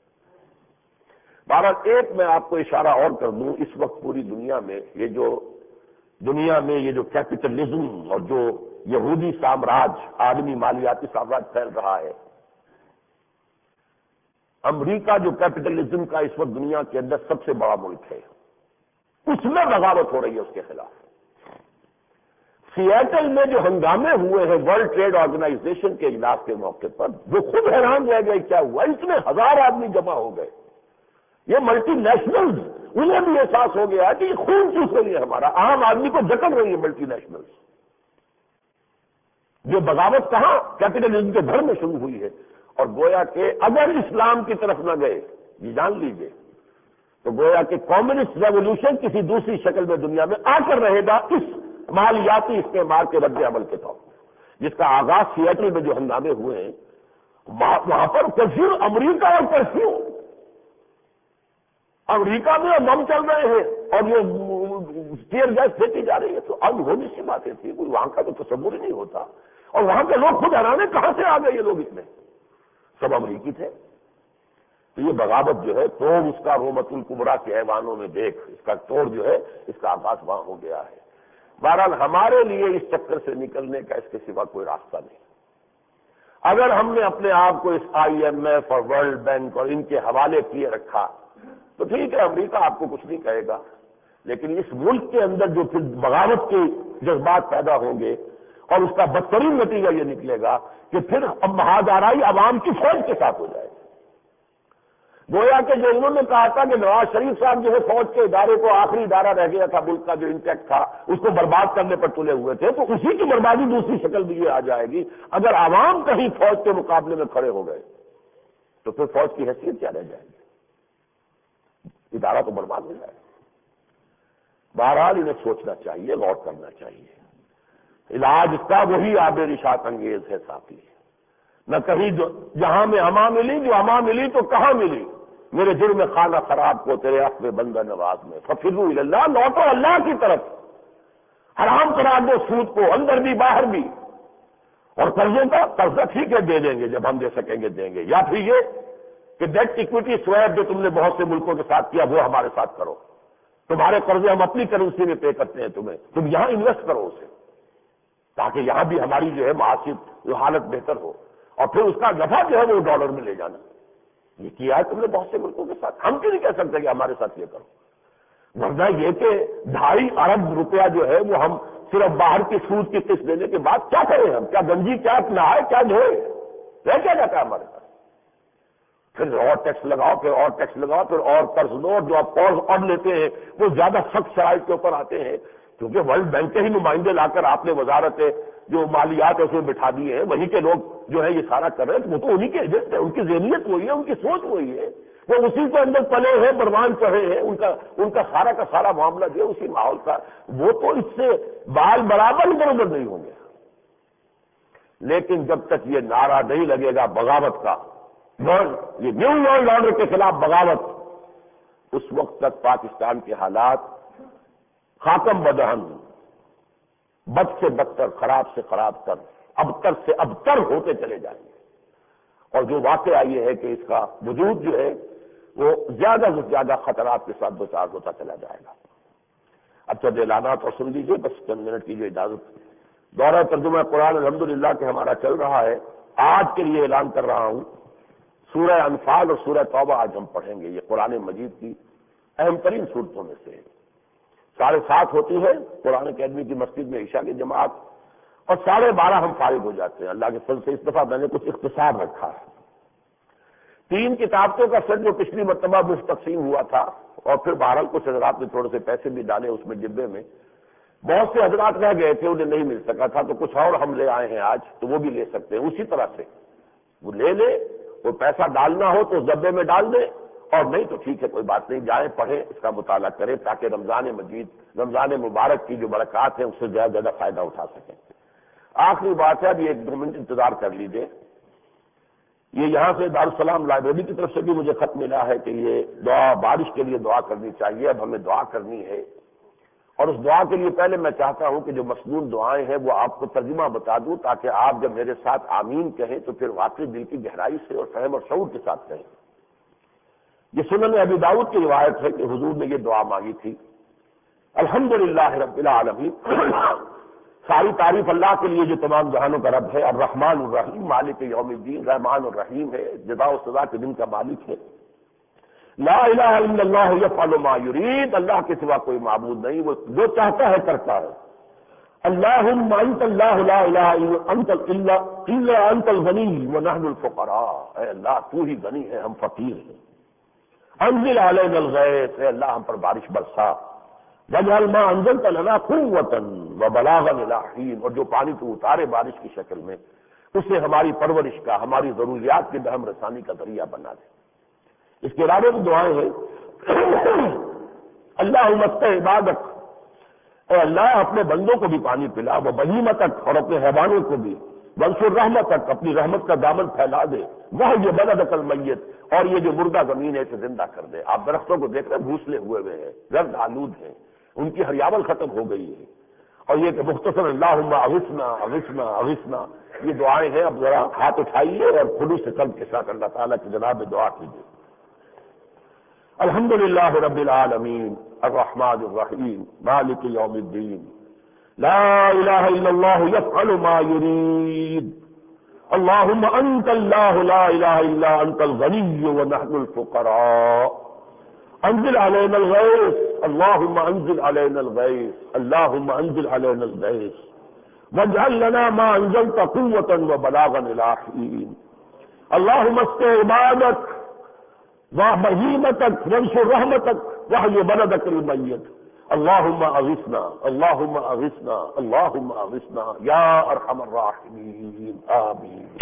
بہرحال ایک میں آپ کو اشارہ اور کر دوں، اس وقت پوری دنیا میں یہ جو کیپٹلزم اور جو یہودی سامراج، عالمی مالیاتی سامراج پھیل رہا ہے، امریکہ جو کیپٹلزم کا اس وقت دنیا کے اندر سب سے بڑا ملک ہے، اس میں بغاوت ہو رہی ہے اس کے خلاف۔ سیاٹل میں جو ہنگامے ہوئے ہیں ورلڈ ٹریڈ آرگنائزیشن کے اجلاس کے موقع پر، وہ خود حیران رہ گئے کیا ہوا، اتنے ہزار آدمی جمع ہو گئے، یہ ملٹی نیشنلز، انہیں بھی احساس ہو گیا کہ یہ خون چوس رہی ہے ہمارا، عام آدمی کو جکڑ رہی ہے ملٹی نیشنلز۔ یہ بغاوت کہاں؟ کیپٹلزم کے گھر میں شروع ہوئی ہے، اور گویا کہ اگر اسلام کی طرف نہ گئے، یہ جان لیجئے، تو گویا کہ کمیونسٹ ریولوشن کسی دوسری شکل میں دنیا میں آ کر رہے گا، اس مالیاتی استعمال کے رد عمل کے طور پر، جس کا آغاز سیاٹل میں جو ہنگامے ہوئے ہیں، وہاں پر کرفیو امریکہ اور کرفیو امریکہ میں بم چل رہے ہیں اور یہ ٹیئر گیس پھینکی جا رہی ہے، تو اب ہونے سی باتیں تھی، کوئی وہاں کا تو تصور ہی نہیں ہوتا، اور وہاں کے لوگ خود حیرانے کہاں سے آ گئے یہ لوگ، اتنے سب امریکی تھے۔ تو یہ بغاوت جو ہے توڑ اس کا رومت الکبریٰ کے ایوانوں میں دیکھ، اس کا توڑ جو ہے اس کا آغاز وہاں ہو گیا ہے۔ بہرحال ہمارے لیے اس چکر سے نکلنے کا اس کے سوا کوئی راستہ نہیں۔ اگر ہم نے اپنے آپ کو اس IMF اور ورلڈ بینک اور ان کے حوالے کیے رکھا تو ٹھیک ہے، امریکہ آپ کو کچھ نہیں کہے گا، لیکن اس ملک کے اندر جو پھر بغاوت کے جذبات پیدا ہوں گے اور اس کا بدترین نتیجہ یہ نکلے گا کہ پھر اب مہادارائی عوام کی فوج کے ساتھ ہو جائے گی۔ گویا کہ جو انہوں نے کہا تھا کہ نواز شریف صاحب جو ہے فوج کے ادارے کو، آخری ادارہ رہ گیا تھا ملک کا جو انٹیکٹ تھا، اس کو برباد کرنے پر تلے ہوئے تھے، تو اسی کی بربادی دوسری شکل بھی یہ آ جائے گی اگر عوام کہیں فوج کے مقابلے میں کھڑے ہو گئے تو پھر فوج کی حیثیت کیا رہ جائے گی، ادارہ تو برباد ہو جائے گا۔ بہرحال انہیں سوچنا چاہیے، غور کرنا چاہیے، علاج اس کا وہی آب رشاط انگیز ہے ساتھی، نہ کہیں جہاں میں اما ملی، جو اما ملی تو کہاں ملی، میرے جرم خانہ خراب کو تیرے عفو بندہ نواز میں، ففروا الی اللہ، لوٹو اللہ کی طرف، حرام قرار دو سود کو، اندر بھی باہر بھی، اور قرضوں کا قرضہ ٹھیک ہے دے دیں گے، جب ہم دے سکیں گے دیں گے، یا پھر یہ کہ ڈیٹ ایکویٹی سویپ جو تم نے بہت سے ملکوں کے ساتھ کیا وہ ہمارے ساتھ کرو، تمہارے قرضے ہم اپنی کرنسی میں پے کرتے ہیں تمہیں، تم یہاں انویسٹ کرو اسے، تاکہ یہاں بھی ہماری جو ہے معاشی حالت بہتر ہو، اور پھر اس کا نفع جو ہے وہ ڈالر میں لے جانا۔ یہ کیا ہے تم نے بہت سے ملکوں کے ساتھ، ہم کیوں نہیں کہہ سکتے کہ ہمارے ساتھ یہ کرو؟ ورنہ یہ کہ 2.5 ارب روپیہ جو ہے وہ ہم صرف باہر کی سود کی قسط دینے کے بعد کیا کریں، ہم کیا گنجی کیا نہائے کیا دھوئے، رہ کیا جاتا ہے ہمارے پاس؟ پھر اور ٹیکس لگاؤ، پھر اور ٹیکس لگاؤ، پھر اور قرض لو، اور جو آپ قرض اور لیتے ہیں وہ زیادہ سخت شرائط کے اوپر آتے ہیں، کیونکہ ورلڈ بینک کے ہی نمائندے لا کر آپ نے وزارت جو مالیات اس میں بٹھا دیے ہیں، وہیں کے لوگ جو ہے یہ سارا کر رہے ہیں، وہ تو انہی کے ایجنٹ ہیں، ان کی ذہنیت وہی ہے، ان کی سوچ وہی ہے، وہ اسی کے اندر پلے ہیں، پروان چڑھے ہیں، ان کا سارا کا سارا معاملہ جو ہے اسی ماحول کا، وہ تو اس سے بال برابر ادھر ادھر نہیں ہوں گے۔ لیکن جب تک یہ نعرہ نہیں لگے گا بغاوت کا، یہ نیو ورلڈ آرڈر کے خلاف بغاوت، اس وقت تک پاکستان کے حالات خاکم بدہن، بد سے بدتر، خراب سے خراب تر، ابتر سے ابتر ہوتے چلے جائیں گے، اور جو واقعہ یہ ہے کہ اس کا وجود جو ہے وہ زیادہ سے زیادہ خطرات کے ساتھ دوچار ہوتا چلا جائے گا۔ اب چند اعلانات اور سن لیجیے، بس چند منٹ کی جو اجازت۔ دورہ ترجمہ قرآن الحمدللہ کہ ہمارا چل رہا ہے، آج کے لیے اعلان کر رہا ہوں، سورہ انفال اور سورہ توبہ آج ہم پڑھیں گے۔ یہ قرآن مجید کی اہم ترین صورتوں میں سے ہے۔ 7:30 ہوتی ہے قرآن اکیڈمی کی مسجد میں عشاء کی جماعت، اور 12:30 ہم فارغ ہو جاتے ہیں۔ اللہ کے فضل سے اس دفعہ میں نے کچھ اختصار رکھا ہے۔ 3 کتابوں کا سیٹ جو پچھلی مرتبہ مفت تقسیم ہوا تھا، اور پھر بہرحال کچھ حضرات نے تھوڑے سے پیسے بھی ڈالے اس میں ڈبے میں، بہت سے حضرات رہ گئے تھے انہیں نہیں مل سکا تھا، تو کچھ اور ہم لے آئے ہیں آج، تو وہ بھی لے سکتے ہیں اسی طرح سے، وہ لے لے، وہ پیسہ ڈالنا ہو تو اس ڈبے میں ڈال دیں، اور نہیں تو ٹھیک ہے کوئی بات نہیں، جائیں پڑھیں، اس کا مطالعہ کریں تاکہ رمضان مجید رمضان مبارک کی جو برکات ہیں اس سے زیادہ فائدہ اٹھا سکیں۔ آخری بات ہے، ابھی 1-2 منٹ انتظار کر لیجیے۔ یہ یہاں سے دارالسلام لائبریری کی طرف سے بھی مجھے خط ملا ہے کہ یہ دعا، بارش کے لیے دعا کرنی چاہیے، اب ہمیں دعا کرنی ہے، اور اس دعا کے لیے پہلے میں چاہتا ہوں کہ جو مسنون دعائیں ہیں وہ آپ کو ترجمہ بتا دوں، تاکہ آپ جب میرے ساتھ آمین کہیں تو پھر واقعی دل کی گہرائی سے اور فہم اور شعور کے ساتھ کہیں۔ یہ سنن ابی داؤد کی روایت ہے کہ حضور نے یہ دعا مانگی تھی، الحمدللہ رب العالمین، ساری تعریف اللہ کے لیے جو تمام جہانوں کا رب ہے، الرحمن الرحیم، مالک یوم الدین، رحمان الرحیم ہے، جزا و سزا کے دن کا مالک ہے، لا الہ الا اللہ یفعل ما یرید، اللہ کے سوا کوئی معبود نہیں، وہ جو چاہتا ہے کرتا ہے، اللہم انت اللہ لا الہ الا انت الغنی ونحن الفقراء، اے اللہ تو ہی غنی ہے ہم فقیر ہیں، انزل علینا الغیث، اے اللہ ہم پر بارش برسا، واجعل ما انزلت لنا قوتا وبلاغا الى حین، اور جو پانی تو اتارے بارش کی شکل میں اسے ہماری پرورش کا، ہماری ضروریات کی بہم رسانی کا ذریعہ بنا دے۔ اس کے علاوہ بھی دعائیں ہیں، اللہم اسق عبادک، اے اللہ اپنے بندوں کو بھی پانی پلا، وہ بہیمتک، اور اپنے حیوانوں کو بھی، وانشر رحمتک، اپنی رحمت کا دامن پھیلا دے، وہ یہ بلدک المیت، اور یہ جو مردہ زمین ہے اسے زندہ کر دے۔ آپ درختوں کو دیکھ رہے ہیں بھوسلے ہوئے ہوئے ہیں، گرد آلود ہیں، ان کی ہریاول ختم ہو گئی ہے، اور یہ کہ مختصر اللہم اغثنا اغثنا اغثنا، یہ دعائیں ہیں۔ اب ذرا ہاتھ اٹھائیے اور خلوص قلب کے ساتھ اللہ تعالیٰ کی جناب میں دعا کیجیے۔ الحمدللہ رب العالمین الرحمن الرحیم مالک یوم الدین، لا الہ الا اللہ یفعل ما یرید، اللہم انت اللہ لا الہ الا انت الغنی ونحن الفقراء، انزل علینا الغیث، اللہم انزل علینا الغیث، اللہم انزل علینا الغیث، واجعل لنا ما انزلت قوتا وبلاغا الى حین، اللہم اسق عبادک وبہیمتک وانشر رحمتک واحی بلدک المیت، اللہم اغثنا اللہم اغثنا اللہم اغثنا یا ارحم الراحمین، آمین۔